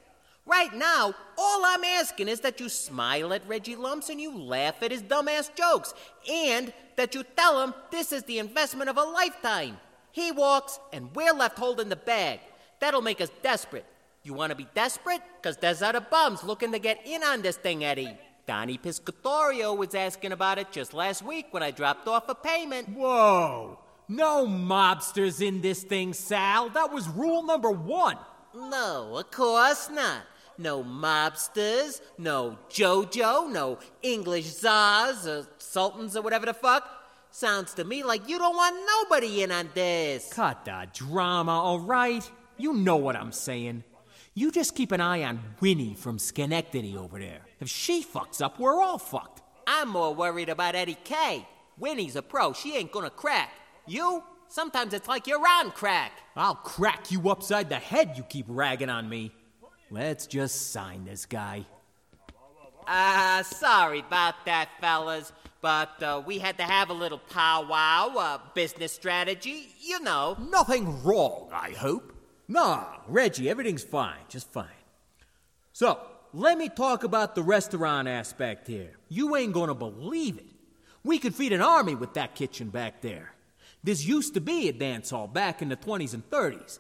S4: Right now, all I'm asking is that you smile at Reggie Lumps and you laugh at his dumbass jokes, and that you tell him this is the investment of a lifetime. He walks, and we're left holding the bag. That'll make us desperate. You want to be desperate? Because there's other bums looking to get in on this thing, Eddie. Donnie Piscatorio was asking about it just last week when I dropped off a payment.
S2: Whoa! No mobsters in this thing, Sal. That was rule number one.
S4: No, of course not. No mobsters, no JoJo, no English czars or sultans or whatever the fuck. Sounds to me like you don't want nobody in on this.
S2: Cut the drama, all right? You know what I'm saying. You just keep an eye on Winnie from Schenectady over there. If she fucks up, we're all fucked.
S4: I'm more worried about Eddie K. Winnie's a pro. She ain't gonna crack. You? Sometimes it's like you're on crack.
S2: I'll crack you upside the head, you keep ragging on me. Let's just sign this guy.
S4: Ah, uh, sorry about that, fellas. But uh, we had to have a little powwow, uh, business strategy, you know.
S6: Nothing wrong, I hope.
S2: Nah, Reggie, everything's fine, just fine. So, let me talk about the restaurant aspect here. You ain't gonna believe it. We could feed an army with that kitchen back there. This used to be a dance hall back in the twenties and thirties.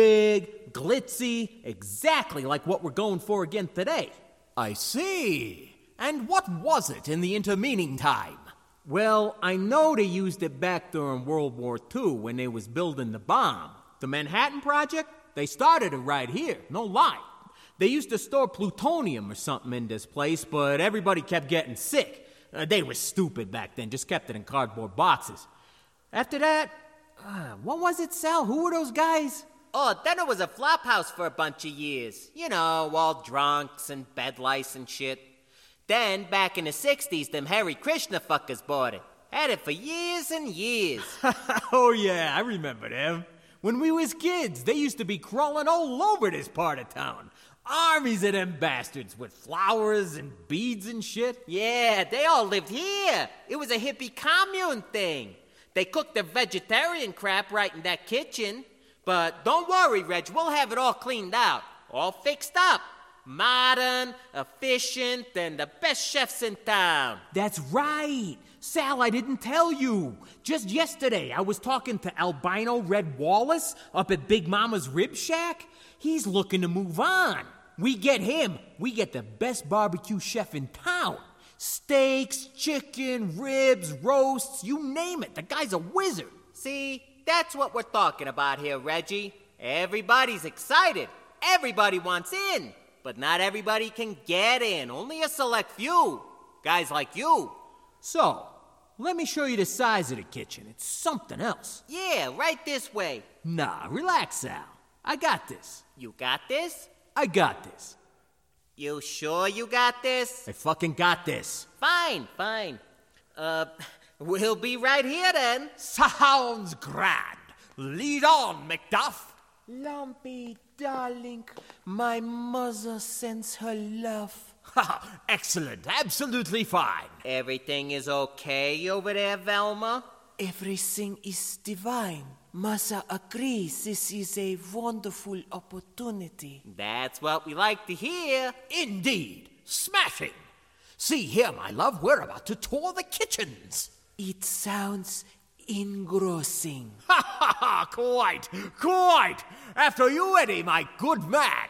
S2: Big, glitzy, exactly like what we're going for again today.
S6: I see. And what was it in the intervening time?
S2: Well, I know they used it back during World War Two when they was building the bomb. The Manhattan Project, they started it right here, no lie. They used to store plutonium or something in this place, but everybody kept getting sick. Uh, they were stupid back then, just kept it in cardboard boxes. After that, uh, what was it, Sal? Who were those guys?
S4: Oh, then it was a flop house for a bunch of years. You know, all drunks and bed lice and shit. Then, back in the sixties, them Hare Krishna fuckers bought it. Had it for years and years.
S2: Oh, yeah, I remember them. When we was kids, they used to be crawling all over this part of town. Armies of them bastards with flowers and beads and shit.
S4: Yeah, they all lived here. It was a hippie commune thing. They cooked their vegetarian crap right in that kitchen. But don't worry, Reg, we'll have it all cleaned out. All fixed up. Modern, efficient, and the best chefs in town.
S2: That's right. Sal, I didn't tell you. Just yesterday, I was talking to Albino Red Wallace up at Big Mama's Rib Shack. He's looking to move on. We get him. We get the best barbecue chef in town. Steaks, chicken, ribs, roasts, you name it. The guy's a wizard.
S4: See, that's what we're talking about here, Reggie. Everybody's excited. Everybody wants in. But not everybody can get in. Only a select few. Guys like you.
S2: So, let me show you the size of the kitchen. It's something else.
S4: Yeah, right this way.
S2: Nah, relax, Sal. I got this.
S4: You got this?
S2: I got this.
S4: You sure you got this?
S2: I fucking got this.
S4: Fine, fine. Uh, we'll be right here then.
S6: Sounds grand. Lead on, Macduff.
S7: Lumpy, darling, my mother sends her love.
S6: Ha! Excellent. Absolutely fine.
S4: Everything is okay over there, Velma?
S7: Everything is divine. Mother agrees this is a wonderful opportunity.
S4: That's what we like to hear.
S6: Indeed. Smashing. See here, my love, we're about to tour the kitchens.
S7: It sounds engrossing.
S6: Ha ha ha! Quite, quite. After you, Eddie, my good man.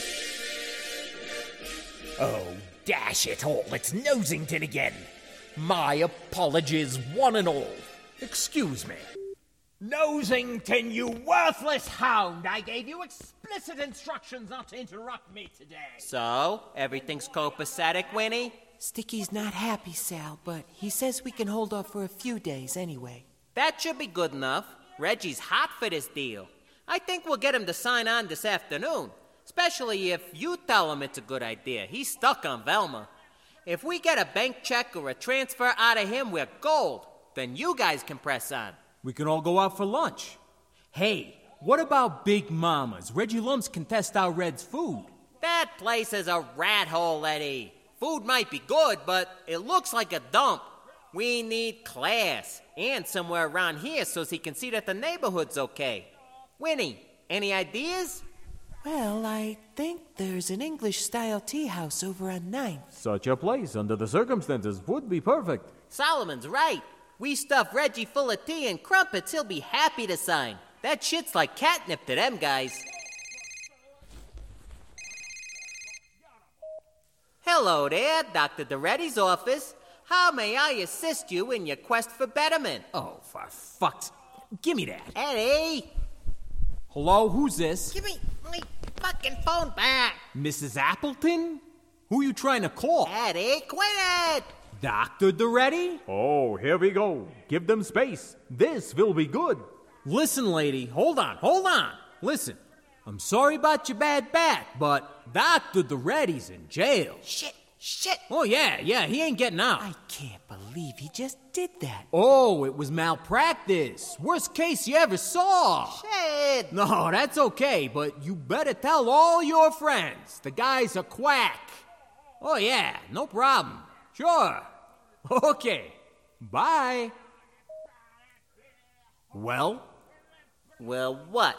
S5: Oh, dash it all, it's Nosington again. My apologies, one and all. Excuse me. Nosington, you worthless hound! I gave you explicit instructions not to interrupt me today.
S4: So, everything's copacetic, Winnie?
S7: Sticky's not happy, Sal, but he says we can hold off for a few days anyway.
S4: That should be good enough. Reggie's hot for this deal. I think we'll get him to sign on this afternoon. Especially if you tell him it's a good idea. He's stuck on Velma. If we get a bank check or a transfer out of him, we're gold. Then you guys can press on.
S2: We can all go out for lunch. Hey, what about Big Mama's? Reggie Lumps can test out Red's food.
S4: That place is a rat hole, Eddie. Food might be good, but it looks like a dump. We need class, and somewhere around here so he can see that the neighborhood's okay. Winnie, any ideas?
S7: Well, I think there's an English-style tea house over on ninth.
S1: Such a place, under the circumstances, would be perfect.
S4: Solomon's right. We stuff Reggie full of tea and crumpets, he'll be happy to sign. That shit's like catnip to them guys. Hello there, Doctor Doretti's office. How may I assist you in your quest for betterment?
S2: Oh, for fuck's... Give me that.
S4: Eddie!
S2: Hello, who's this?
S4: Give me my fucking phone back!
S2: Missus Appleton? Who you trying to call?
S4: Eddie, quit it!
S2: Doctor Doretti?
S1: Oh, here we go. Give them space. This will be good.
S2: Listen, lady, hold on, hold on. Listen, I'm sorry about your bad back, but Doctor Doretti's in jail.
S4: Shit, shit!
S2: Oh, yeah, yeah, he ain't getting out.
S7: I can't believe he just did that.
S2: Oh, it was malpractice. Worst case you ever saw.
S4: Shit!
S2: No, that's okay, but you better tell all your friends. The guy's a quack. Oh, yeah, no problem. Sure. Okay. Bye. Well?
S4: Well, what?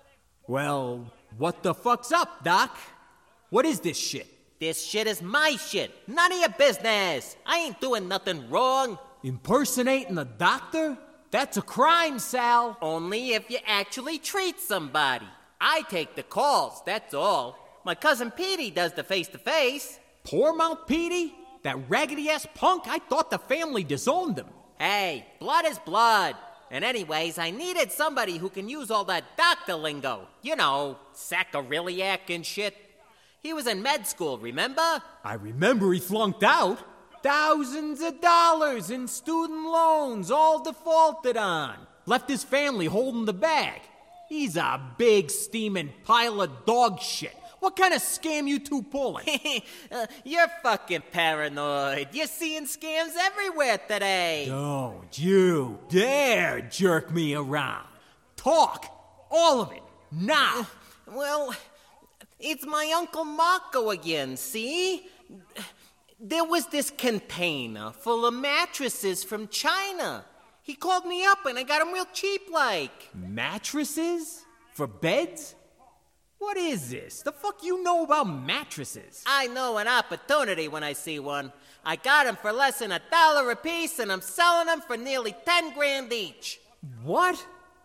S2: Well, what the fuck's up, Doc? What is this shit?
S4: This shit is my shit. None of your business. I ain't doing nothing wrong.
S2: Impersonating a doctor? That's a crime, Sal.
S4: Only if you actually treat somebody. I take the calls, that's all. My cousin Petey does the face-to-face.
S2: Poor Mount Petey? That raggedy-ass punk? I thought the family disowned him.
S4: Hey, blood is blood. And anyways, I needed somebody who can use all that doctor lingo. You know, sacroiliac and shit. He was in med school, remember?
S2: I remember he flunked out. Thousands of dollars in student loans, all defaulted on. Left his family holding the bag. He's a big steaming pile of dog shit. What kind of scam you two pulling?
S4: uh, you're fucking paranoid. You're seeing scams everywhere today.
S2: Don't you dare jerk me around. Talk. All of it. Now.
S4: Well, it's my Uncle Marco again, see? There was this container full of mattresses from China. He called me up and I got them real cheap like.
S2: Mattresses? For beds? What is this? The fuck you know about mattresses?
S4: I know an opportunity when I see one. I got them for less than a dollar a piece and I'm selling them for nearly ten grand each.
S2: What?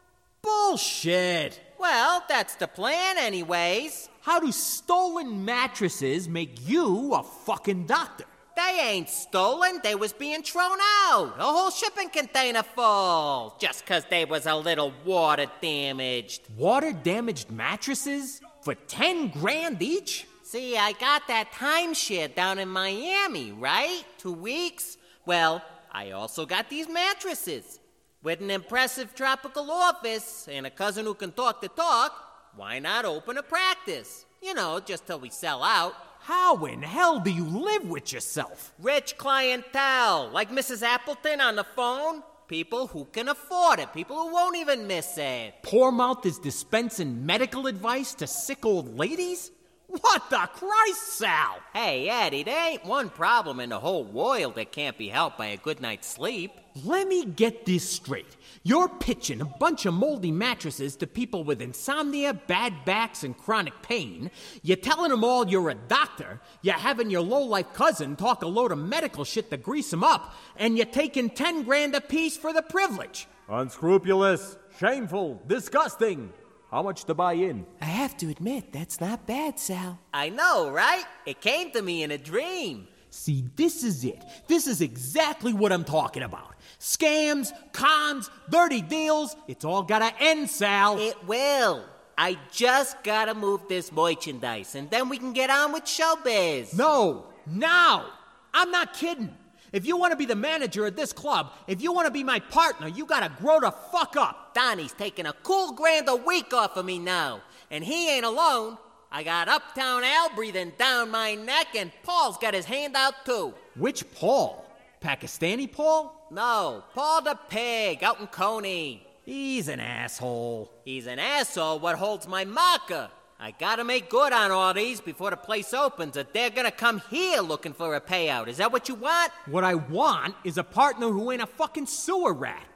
S2: Bullshit.
S4: Well, that's the plan anyways.
S2: How do stolen mattresses make you a fucking doctor?
S4: They ain't stolen. They was being thrown out. A whole shipping container full. Just 'cause they was a little water damaged.
S2: Water damaged mattresses? For ten grand each?
S4: See, I got that timeshare down in Miami, right? Two weeks. Well, I also got these mattresses. With an impressive tropical office and a cousin who can talk the talk, why not open a practice? You know, just till we sell out.
S2: How in hell do you live with yourself?
S4: Rich clientele, like Missus Appleton on the phone. People who can afford it, people who won't even miss it.
S2: Poormouth is dispensing medical advice to sick old ladies? What the Christ, Sal?
S4: Hey, Eddie, there ain't one problem in the whole world that can't be helped by a good night's sleep.
S2: Let me get this straight. You're pitching a bunch of moldy mattresses to people with insomnia, bad backs, and chronic pain. You're telling them all you're a doctor. You're having your low-life cousin talk a load of medical shit to grease them up. And you're taking ten grand apiece for the privilege.
S1: Unscrupulous, shameful, disgusting. How much to buy in?
S7: I have to admit, that's not bad, Sal.
S4: I know, right? It came to me in a dream.
S2: See, this is it. This is exactly what I'm talking about. Scams, cons, dirty deals. It's all gotta end, Sal.
S4: It will. I just gotta move this merchandise, and then we can get on with showbiz.
S2: No, now. I'm not kidding. If you want to be the manager of this club, if you want to be my partner, you gotta grow the fuck up.
S4: Donnie's taking a cool grand a week off of me now. And he ain't alone. I got Uptown Al breathing down my neck, and Paul's got his hand out too.
S2: Which Paul? Pakistani Paul?
S4: No, Paul the Pig out in Coney.
S2: He's an asshole.
S4: He's an asshole what holds my marker. I gotta make good on all these before the place opens, or they're gonna come here looking for a payout. Is that what you want?
S2: What I want is a partner who ain't a fucking sewer rat.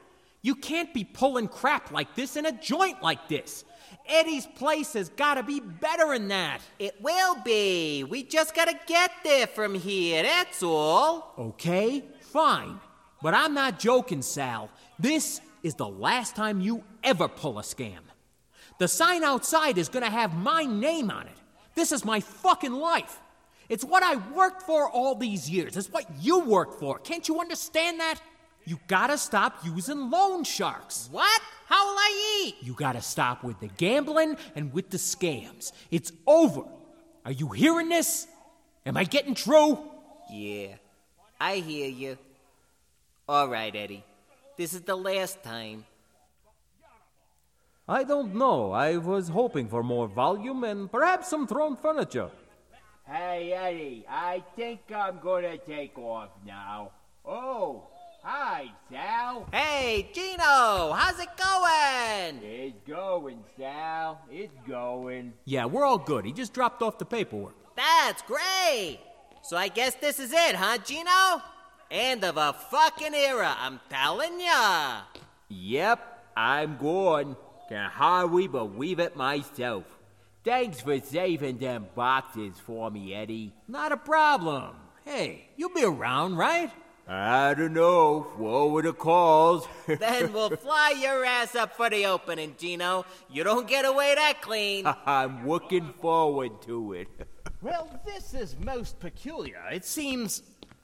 S2: You can't be pulling crap like this in a joint like this. Eddie's place has got to be better than that.
S4: It will be. We just gotta get there from here, that's all.
S2: Okay, fine. But I'm not joking, Sal. This is the last time you ever pull a scam. The sign outside is gonna have my name on it. This is my fucking life. It's what I worked for all these years. It's what you worked for. Can't you understand that? You gotta stop using loan sharks.
S4: What? How will I eat?
S2: You gotta stop with the gambling and with the scams. It's over. Are you hearing this? Am I getting true?
S4: Yeah, I hear you. All right, Eddie. This is the last time.
S1: I don't know. I was hoping for more volume and perhaps some thrown furniture.
S3: Hey, Eddie, I think I'm gonna take off now. Oh, hi, Sal.
S4: Hey, Gino, how's it going?
S3: It's going, Sal. It's going.
S2: Yeah, we're all good. He just dropped off the paperwork.
S4: That's great. So I guess this is it, huh, Gino? End of a fucking era, I'm telling ya.
S3: Yep, I'm gone. Can hardly believe it myself. Thanks for saving them boxes for me, Eddie.
S2: Not a problem. Hey, you'll be around, right?
S3: I don't know. Forward the calls.
S4: Then we'll fly your ass up for the opening, Gino. You don't get away that clean.
S3: I'm looking forward to it.
S6: Well, this is most peculiar. It seems...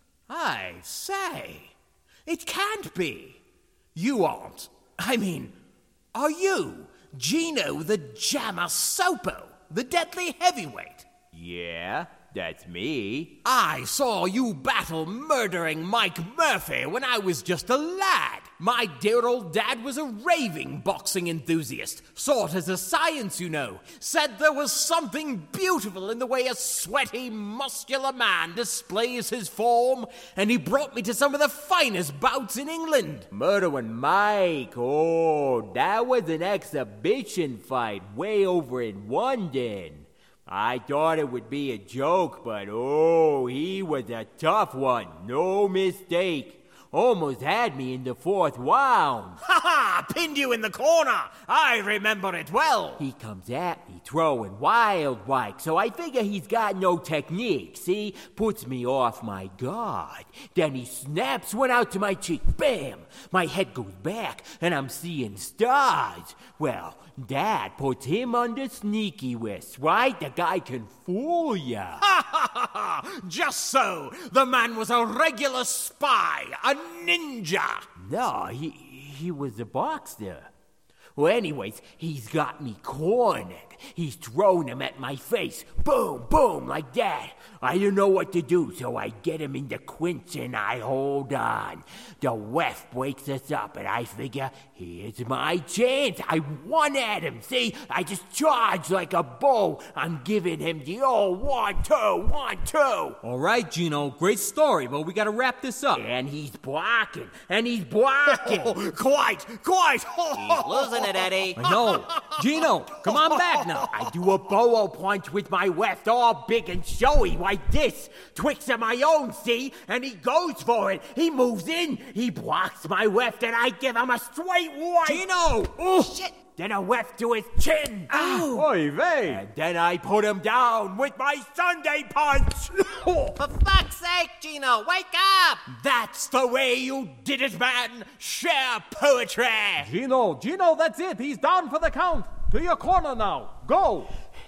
S6: I say, it can't be. You aren't. I mean, are you Gino the Jammer Sopo, the deadly heavyweight?
S3: Yeah, that's me.
S6: I saw you battle murdering Mike Murphy when I was just a lad. My dear old dad was a raving boxing enthusiast. Saw it as a science, you know. Said there was something beautiful in the way a sweaty, muscular man displays his form. And he brought me to some of the finest bouts in England.
S3: Murdering Mike. Oh, that was an exhibition fight way over in London. I thought it would be a joke, but oh, he was a tough one. No mistake. Almost had me in the fourth round.
S6: Ha ha! Pinned you in the corner. I remember it well.
S3: He comes at me throwing wild like, so I figure he's got no technique, see? Puts me off my guard. Then he snaps one out to my cheek. Bam! My head goes back, and I'm seeing stars. Well, that puts him under sneaky risk, right? The guy can fool ya.
S6: Ha ha ha ha! Just so. The man was a regular spy, a ninja.
S3: No, he he was a boxer. Well, anyways, he's got me cornered. He's thrown him at my face. Boom, boom, like that. I don't know what to do, so I get him in the clinch and I hold on. The ref breaks us up, and I figure, here's my chance. I won at him, see? I just charged like a bull. I'm giving him the old one, two, one, two.
S2: All right, Gino, great story, but we got to wrap this up.
S3: And he's blocking, and he's blocking.
S6: Oh, quite, quite.
S4: He's losing it, Eddie.
S2: I know. Gino, come on back now.
S3: I do a bolo punch with my left, all big and showy like this. Tricks of my own, see? And he goes for it. He moves in. He blocks my left, and I give him a straight right.
S2: Gino!
S3: Oh, shit! Then a left to his chin.
S2: Ow!
S1: Oy vey!
S3: And then I put him down with my Sunday punch.
S4: For fuck's sake, Gino, wake up!
S6: That's the way you did it, man. Share poetry.
S1: Gino, Gino, that's it. He's down for the count. To your corner now. Go.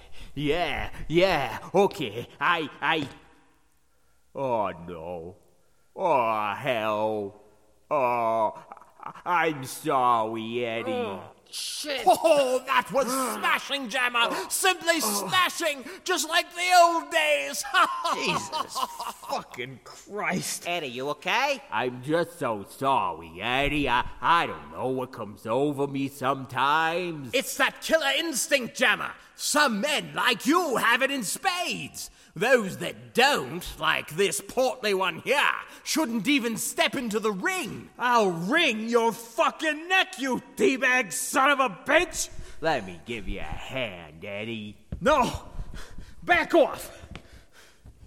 S3: Yeah, yeah, okay. I, I... Oh, no. Oh, hell. Oh, I'm sorry, Eddie.
S6: Oh, shit. Oh, that was smashing, Jammer. Simply smashing, just like the old days.
S2: Jesus fucking Christ.
S4: Eddie, you okay?
S3: I'm just so sorry, Eddie. I, I don't know what comes over me sometimes.
S6: It's that killer instinct, Jammer. Some men like you have it in spades. Those that don't, like this portly one here, shouldn't even step into the ring.
S2: I'll wring your fucking neck, you teabag son of a bitch!
S3: Let me give you a hand, Eddie.
S2: No! Back off!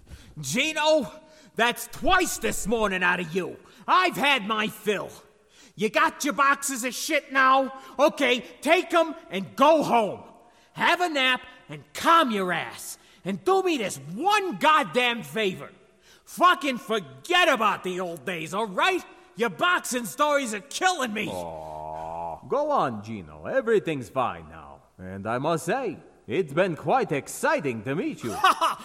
S2: Gino, that's twice this morning out of you. I've had my fill. You got your boxes of shit now? Okay, take them and go home. Have a nap and calm your ass. And do me this one goddamn favor. Fucking forget about the old days, all right? Your boxing stories are killing me.
S1: Aw, go on, Gino. Everything's fine now. And I must say, it's been quite exciting to meet you.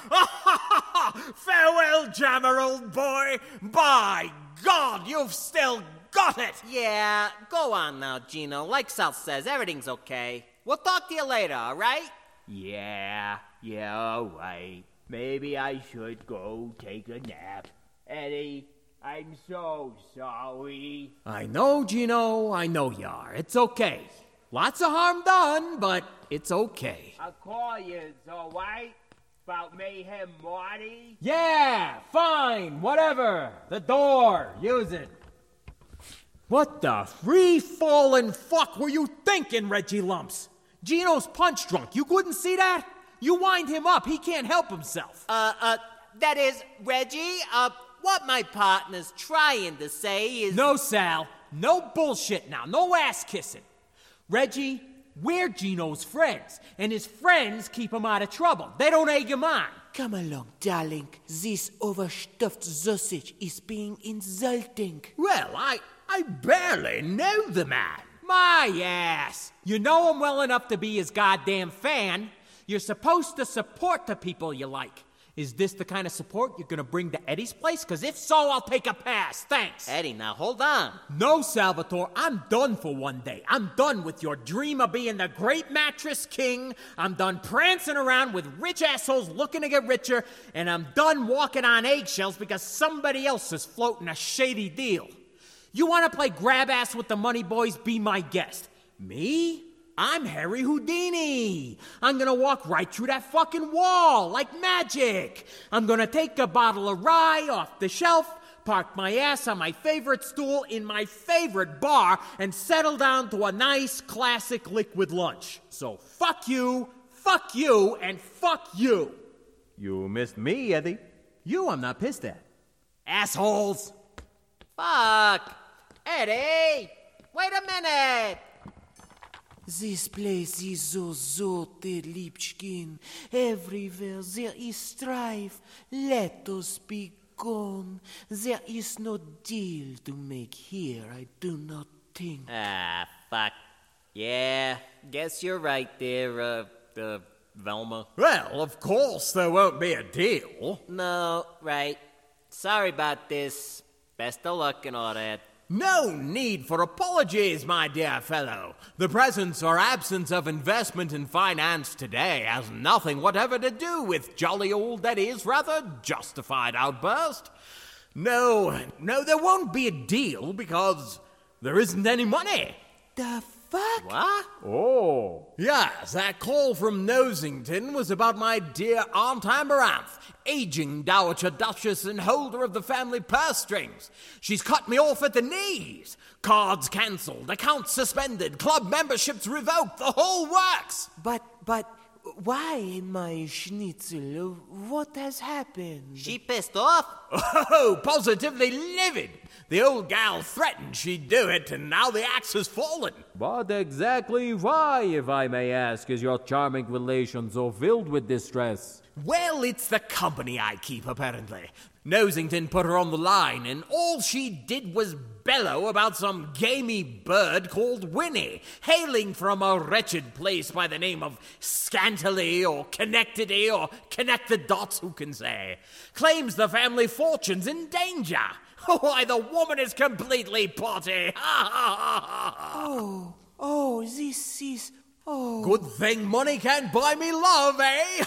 S5: Farewell, Jammer, old boy. By God, you've still got it.
S4: Yeah, go on now, Gino. Like Sal says, everything's okay. We'll talk to you later, all right?
S3: Yeah, yeah, all right. Maybe I should go take a nap. Eddie, I'm so sorry.
S2: I know, Gino. I know you are. It's okay. Lots of harm done, but it's okay.
S3: I'll call you, all right? About Mayhem Marty?
S2: Yeah, fine, whatever. The door, use it. What the free-falling fuck were you thinking, Reggie Lumps? Gino's punch drunk. You couldn't see that? You wind him up. He can't help himself.
S4: Uh, uh, that is, Reggie, uh, what my partner's trying to say is...
S2: No, Sal. No bullshit now. No ass kissing. Reggie, we're Gino's friends, and his friends keep him out of trouble. They don't egg him on.
S7: Come along, darling. This overstuffed sausage is being insulting.
S6: Well, I, I barely know the man.
S2: My ass. You know him well enough to be his goddamn fan. You're supposed to support the people you like. Is this the kind of support you're gonna bring to Eddie's place? Because if so, I'll take a pass. Thanks.
S4: Eddie, now hold on.
S2: No, Salvatore, I'm done for one day. I'm done with your dream of being the great mattress king. I'm done prancing around with rich assholes looking to get richer. And I'm done walking on eggshells because somebody else is floating a shady deal. You want to play grab ass with the money boys? Be my guest. Me? I'm Harry Houdini. I'm gonna walk right through that fucking wall like magic. I'm gonna take a bottle of rye off the shelf, park my ass on my favorite stool in my favorite bar, and settle down to a nice classic liquid lunch. So fuck you, fuck you, and fuck you.
S1: You missed me, Eddie.
S2: You I'm not pissed at. Assholes.
S4: Fuck. Eddie, wait a minute.
S7: This place is so zote, Lipchkin. Everywhere there is strife. Let us be gone. There is no deal to make here, I do not think.
S4: Ah, fuck. Yeah, guess you're right there, uh, uh, Velma.
S6: Well, of course there won't be a deal.
S4: No, right. Sorry about this. Best of luck and all that.
S6: No need for apologies, my dear fellow. The presence or absence of investment in finance today has nothing whatever to do with jolly old Eddie's rather justified outburst. No, no, there won't be a deal because there isn't any money.
S7: The fuck?
S4: What?
S1: Oh.
S6: Yes, that call from Nosington was about my dear Aunt Amaranth, aging Dowager Duchess and holder of the family purse strings. She's cut me off at the knees. Cards cancelled, accounts suspended, club memberships revoked, the whole works.
S7: But, but, why, my schnitzel? What has happened?
S4: She pissed off?
S6: Oh, positively livid. The old gal threatened she'd do it, and now the axe has fallen.
S1: But exactly why, if I may ask, is your charming relation so filled with distress?
S6: Well, it's the company I keep, apparently. Nosington put her on the line, and all she did was bellow about some gamey bird called Winnie, hailing from a wretched place by the name of Scantily or Connectedy or Connect the Dots, who can say. Claims the family fortune's in danger. Why, the woman is completely potty.
S7: Oh, oh, this is... Oh.
S6: Good thing money can't buy me love, eh?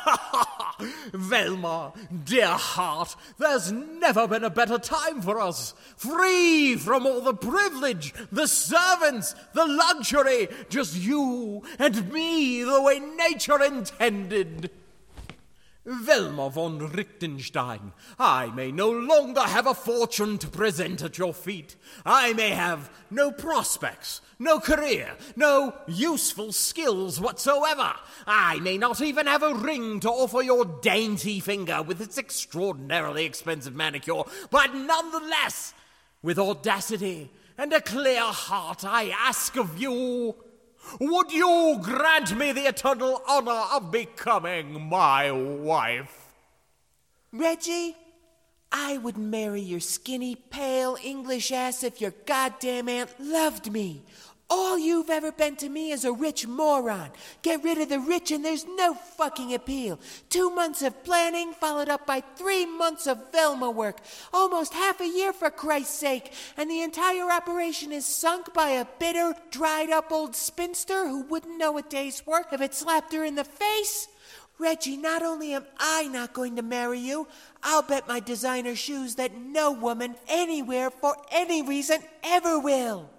S6: Velma, dear heart, there's never been a better time for us. Free from all the privilege, the servants, the luxury. Just you and me the way nature intended. Velma von Richtenstein, I may no longer have a fortune to present at your feet. I may have no prospects, no career, no useful skills whatsoever. I may not even have a ring to offer your dainty finger with its extraordinarily expensive manicure, but nonetheless, with audacity and a clear heart I ask of you. Would you grant me the eternal honor of becoming my wife?
S7: Reggie, I would marry your skinny, pale English ass if your goddamn aunt loved me. All you've ever been to me is a rich moron. Get rid of the rich and there's no fucking appeal. Two months of planning followed up by three months of Velma work. Almost half a year for Christ's sake. And the entire operation is sunk by a bitter, dried-up old spinster who wouldn't know a day's work if it slapped her in the face. Reggie, not only am I not going to marry you, I'll bet my designer shoes that no woman anywhere for any reason ever will.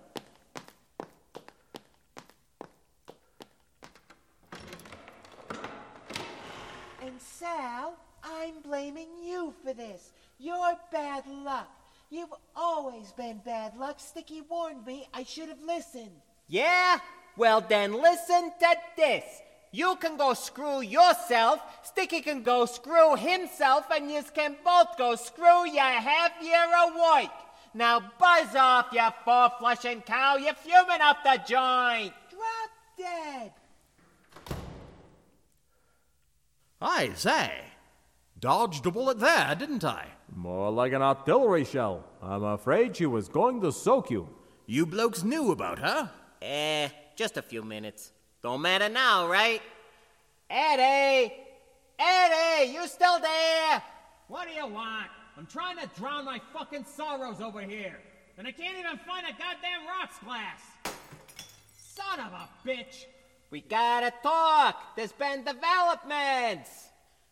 S7: And Sal, I'm blaming you for this. You're bad luck. You've always been bad luck. Sticky warned me. I should have listened.
S4: Yeah? Well, then listen to this. You can go screw yourself, Sticky can go screw himself, and yous can both go screw your half year of work. Now buzz off, you four-flushing cow. You're fuming up the joint.
S7: Drop dead.
S6: I say, dodged a bullet there, didn't I?
S1: More like an artillery shell. I'm afraid she was going to soak you.
S6: You blokes knew about her?
S4: Eh, just a few minutes. Don't matter now, right? Eddie! Eddie, you still there?
S2: What do you want? I'm trying to drown my fucking sorrows over here, and I can't even find a goddamn rocks glass. Son of a bitch!
S4: We gotta talk. There's been developments.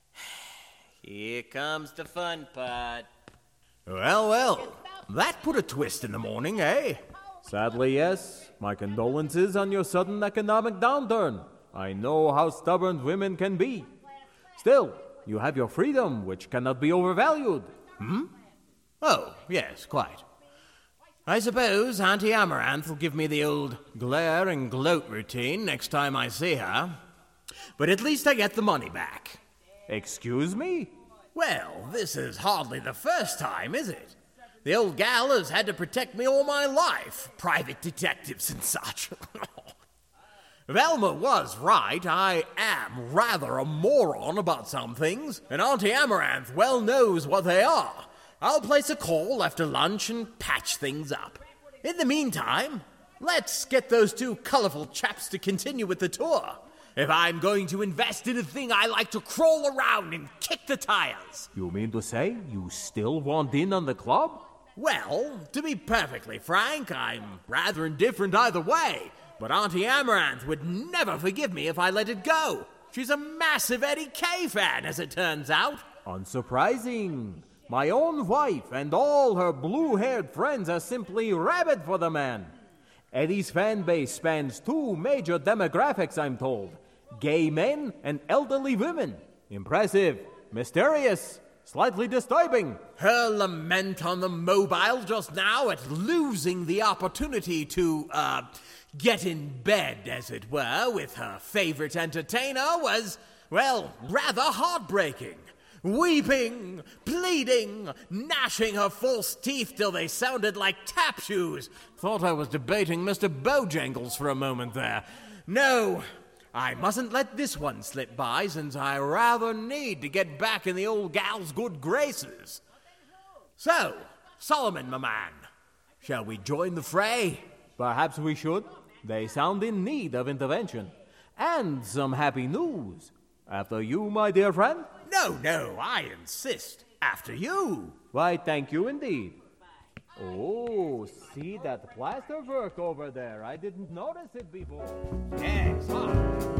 S4: Here comes the fun part.
S6: Well, well, that put a twist in the morning, eh?
S1: Sadly, yes. My condolences on your sudden economic downturn. I know how stubborn women can be. Still, you have your freedom, which cannot be overvalued.
S6: Hmm? Oh, yes, quite. I suppose Auntie Amaranth will give me the old glare and gloat routine next time I see her. But at least I get the money back.
S1: Excuse me?
S6: Well, this is hardly the first time, is it? The old gal has had to protect me all my life. Private detectives and such. Velma was right. I am rather a moron about some things, and Auntie Amaranth well knows what they are. I'll place a call after lunch and patch things up. In the meantime, let's get those two colorful chaps to continue with the tour. If I'm going to invest in a thing, I like to crawl around and kick the tires.
S1: You mean to say you still want in on the club?
S6: Well, to be perfectly frank, I'm rather indifferent either way. But Auntie Amaranth would never forgive me if I let it go. She's a massive Eddie K fan, as it turns out.
S1: Unsurprising. My own wife and all her blue-haired friends are simply rabid for the man. Eddie's fan base spans two major demographics, I'm told. Gay men and elderly women. Impressive, mysterious, slightly disturbing.
S6: Her lament on the mobile just now at losing the opportunity to, uh, get in bed, as it were, with her favorite entertainer was, well, rather heartbreaking. Weeping, pleading, gnashing her false teeth till they sounded like tap shoes. Thought I was debating Mister Bojangles for a moment there. No, I mustn't let this one slip by, since I rather need to get back in the old gal's good graces. So, Solomon, my man, shall we join the fray?
S1: Perhaps we should. They sound in need of intervention. And some happy news. After you, my dear friend?
S6: No, no, I insist. After you.
S1: Why, thank you indeed. Oh, see that plaster work over there. I didn't notice it before.
S6: Yes, huh?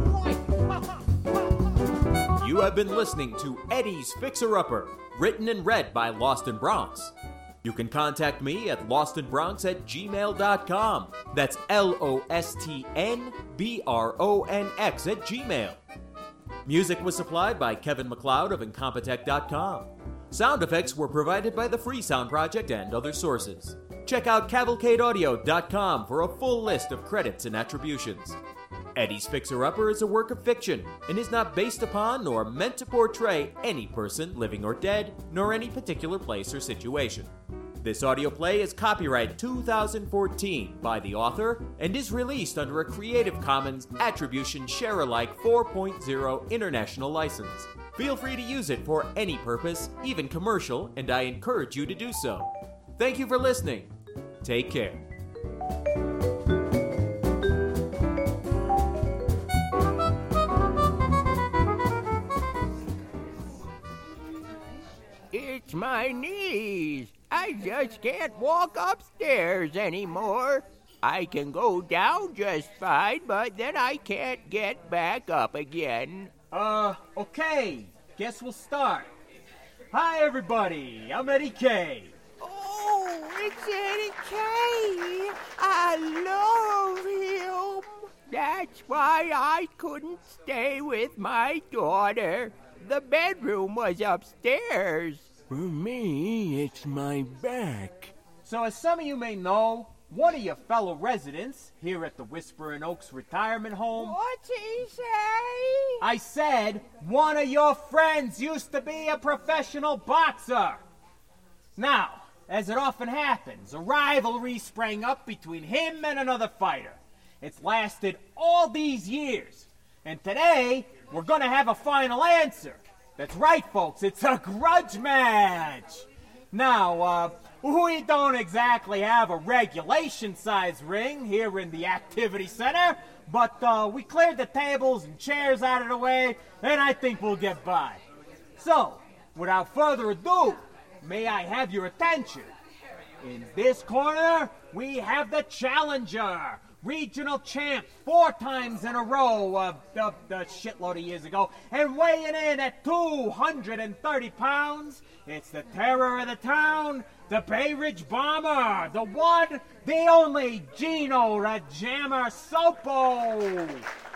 S2: You have been listening to Eddie's Fixer-Upper, written and read by Lost in Bronx. You can contact me at lostnbronx at gmail dot com. That's L O S T N B R O N X at Gmail. Music was supplied by Kevin MacLeod of Incompetech dot com. Sound effects were provided by the Free Sound Project and other sources. Check out cavalcade audio dot com for a full list of credits and attributions. Eddie's Fixer-Upper is a work of fiction and is not based upon nor meant to portray any person, living or dead, nor any particular place or situation.
S6: This audio play is copyright two thousand fourteen by the author and is released under a Creative Commons Attribution Share-alike four point oh international license. Feel free to use it for any purpose, even commercial, and I encourage you to do so. Thank you for listening. Take care.
S3: It's my knees. I just can't walk upstairs anymore. I can go down just fine, but then I can't get back up again.
S2: Uh, okay. Guess we'll start. Hi, everybody. I'm Eddie K.
S3: Oh, it's Eddie K. I love him. That's why I couldn't stay with my daughter. The bedroom was upstairs.
S5: For me, it's my back.
S2: So as some of you may know, one of your fellow residents here at the Whispering Oaks Retirement Home...
S3: What'd he say?
S2: I said one of your friends used to be a professional boxer. Now, as it often happens, a rivalry sprang up between him and another fighter. It's lasted all these years. And today, we're going to have a final answer. That's right, folks. It's a grudge match. Now, uh, we don't exactly have a regulation-size ring here in the activity center, but uh, we cleared the tables and chairs out of the way, and I think we'll get by. So, without further ado, may I have your attention? In this corner, we have the challenger, regional champ four times in a row, uh, a, a shitload of years ago, and weighing in at two hundred thirty pounds, it's the terror of the town, the Bay Ridge Bomber, the one, the only Gino the Jammer Sopo.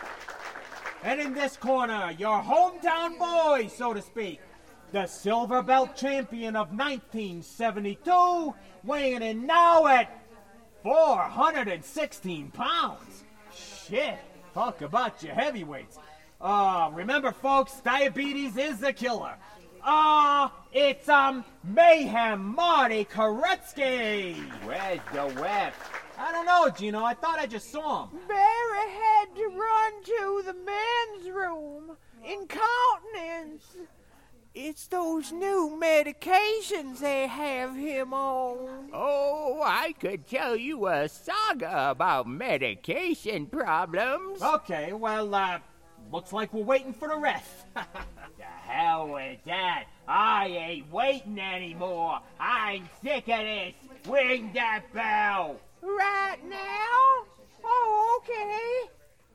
S2: And in this corner, your hometown boy, so to speak, the silver belt champion of nineteen seventy-two, weighing in now at four hundred sixteen pounds. Shit, talk about your heavyweights. Uh, remember, folks, diabetes is the killer. Uh, it's, um, Mayhem Marty Koretsky.
S3: Where's the ref?
S2: I don't know, Gino. I thought I just saw him.
S8: Barry had to run to the men's room. Incontinence. It's those new medications they have him on.
S3: Oh, I could tell you a saga about medication problems.
S2: Okay, well, uh, looks like we're waiting for the ref.
S3: The hell with that. I ain't waiting anymore. I'm sick of this. Ring that bell.
S8: Right now? Oh, okay.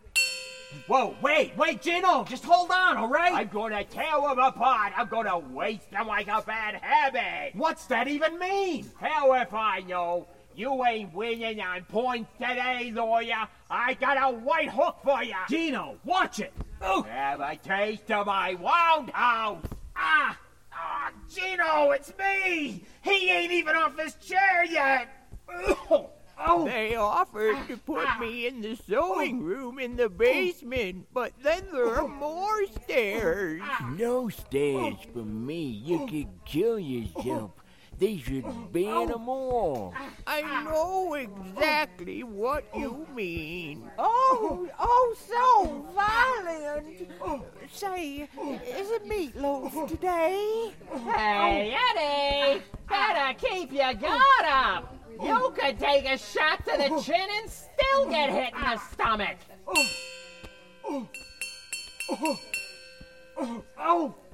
S2: Whoa, wait, wait, Gino, just hold on, all right?
S3: I'm gonna tear them apart. I'm gonna waste them like a bad habit.
S2: What's that even mean?
S3: Hell if I know. You ain't winning on points today, lawyer. I got a white hook for you.
S2: Gino, watch it. Ooh.
S3: Have a taste of my roundhouse.
S2: Ah, ah, Gino, it's me. He ain't even off his chair yet. Oh. Oh.
S3: They offered to put me in the sewing room in the basement, but then there are more stairs.
S5: No stairs for me. You could kill yourself. They should ban them all.
S3: I know exactly what you mean.
S8: Oh, oh, so violent. Say, is it meatloaf today?
S4: Hey, Eddie! Better keep your guard up! You could take a shot to the chin and still get hit in the stomach!
S2: Oh! Oh! Oh! Oh!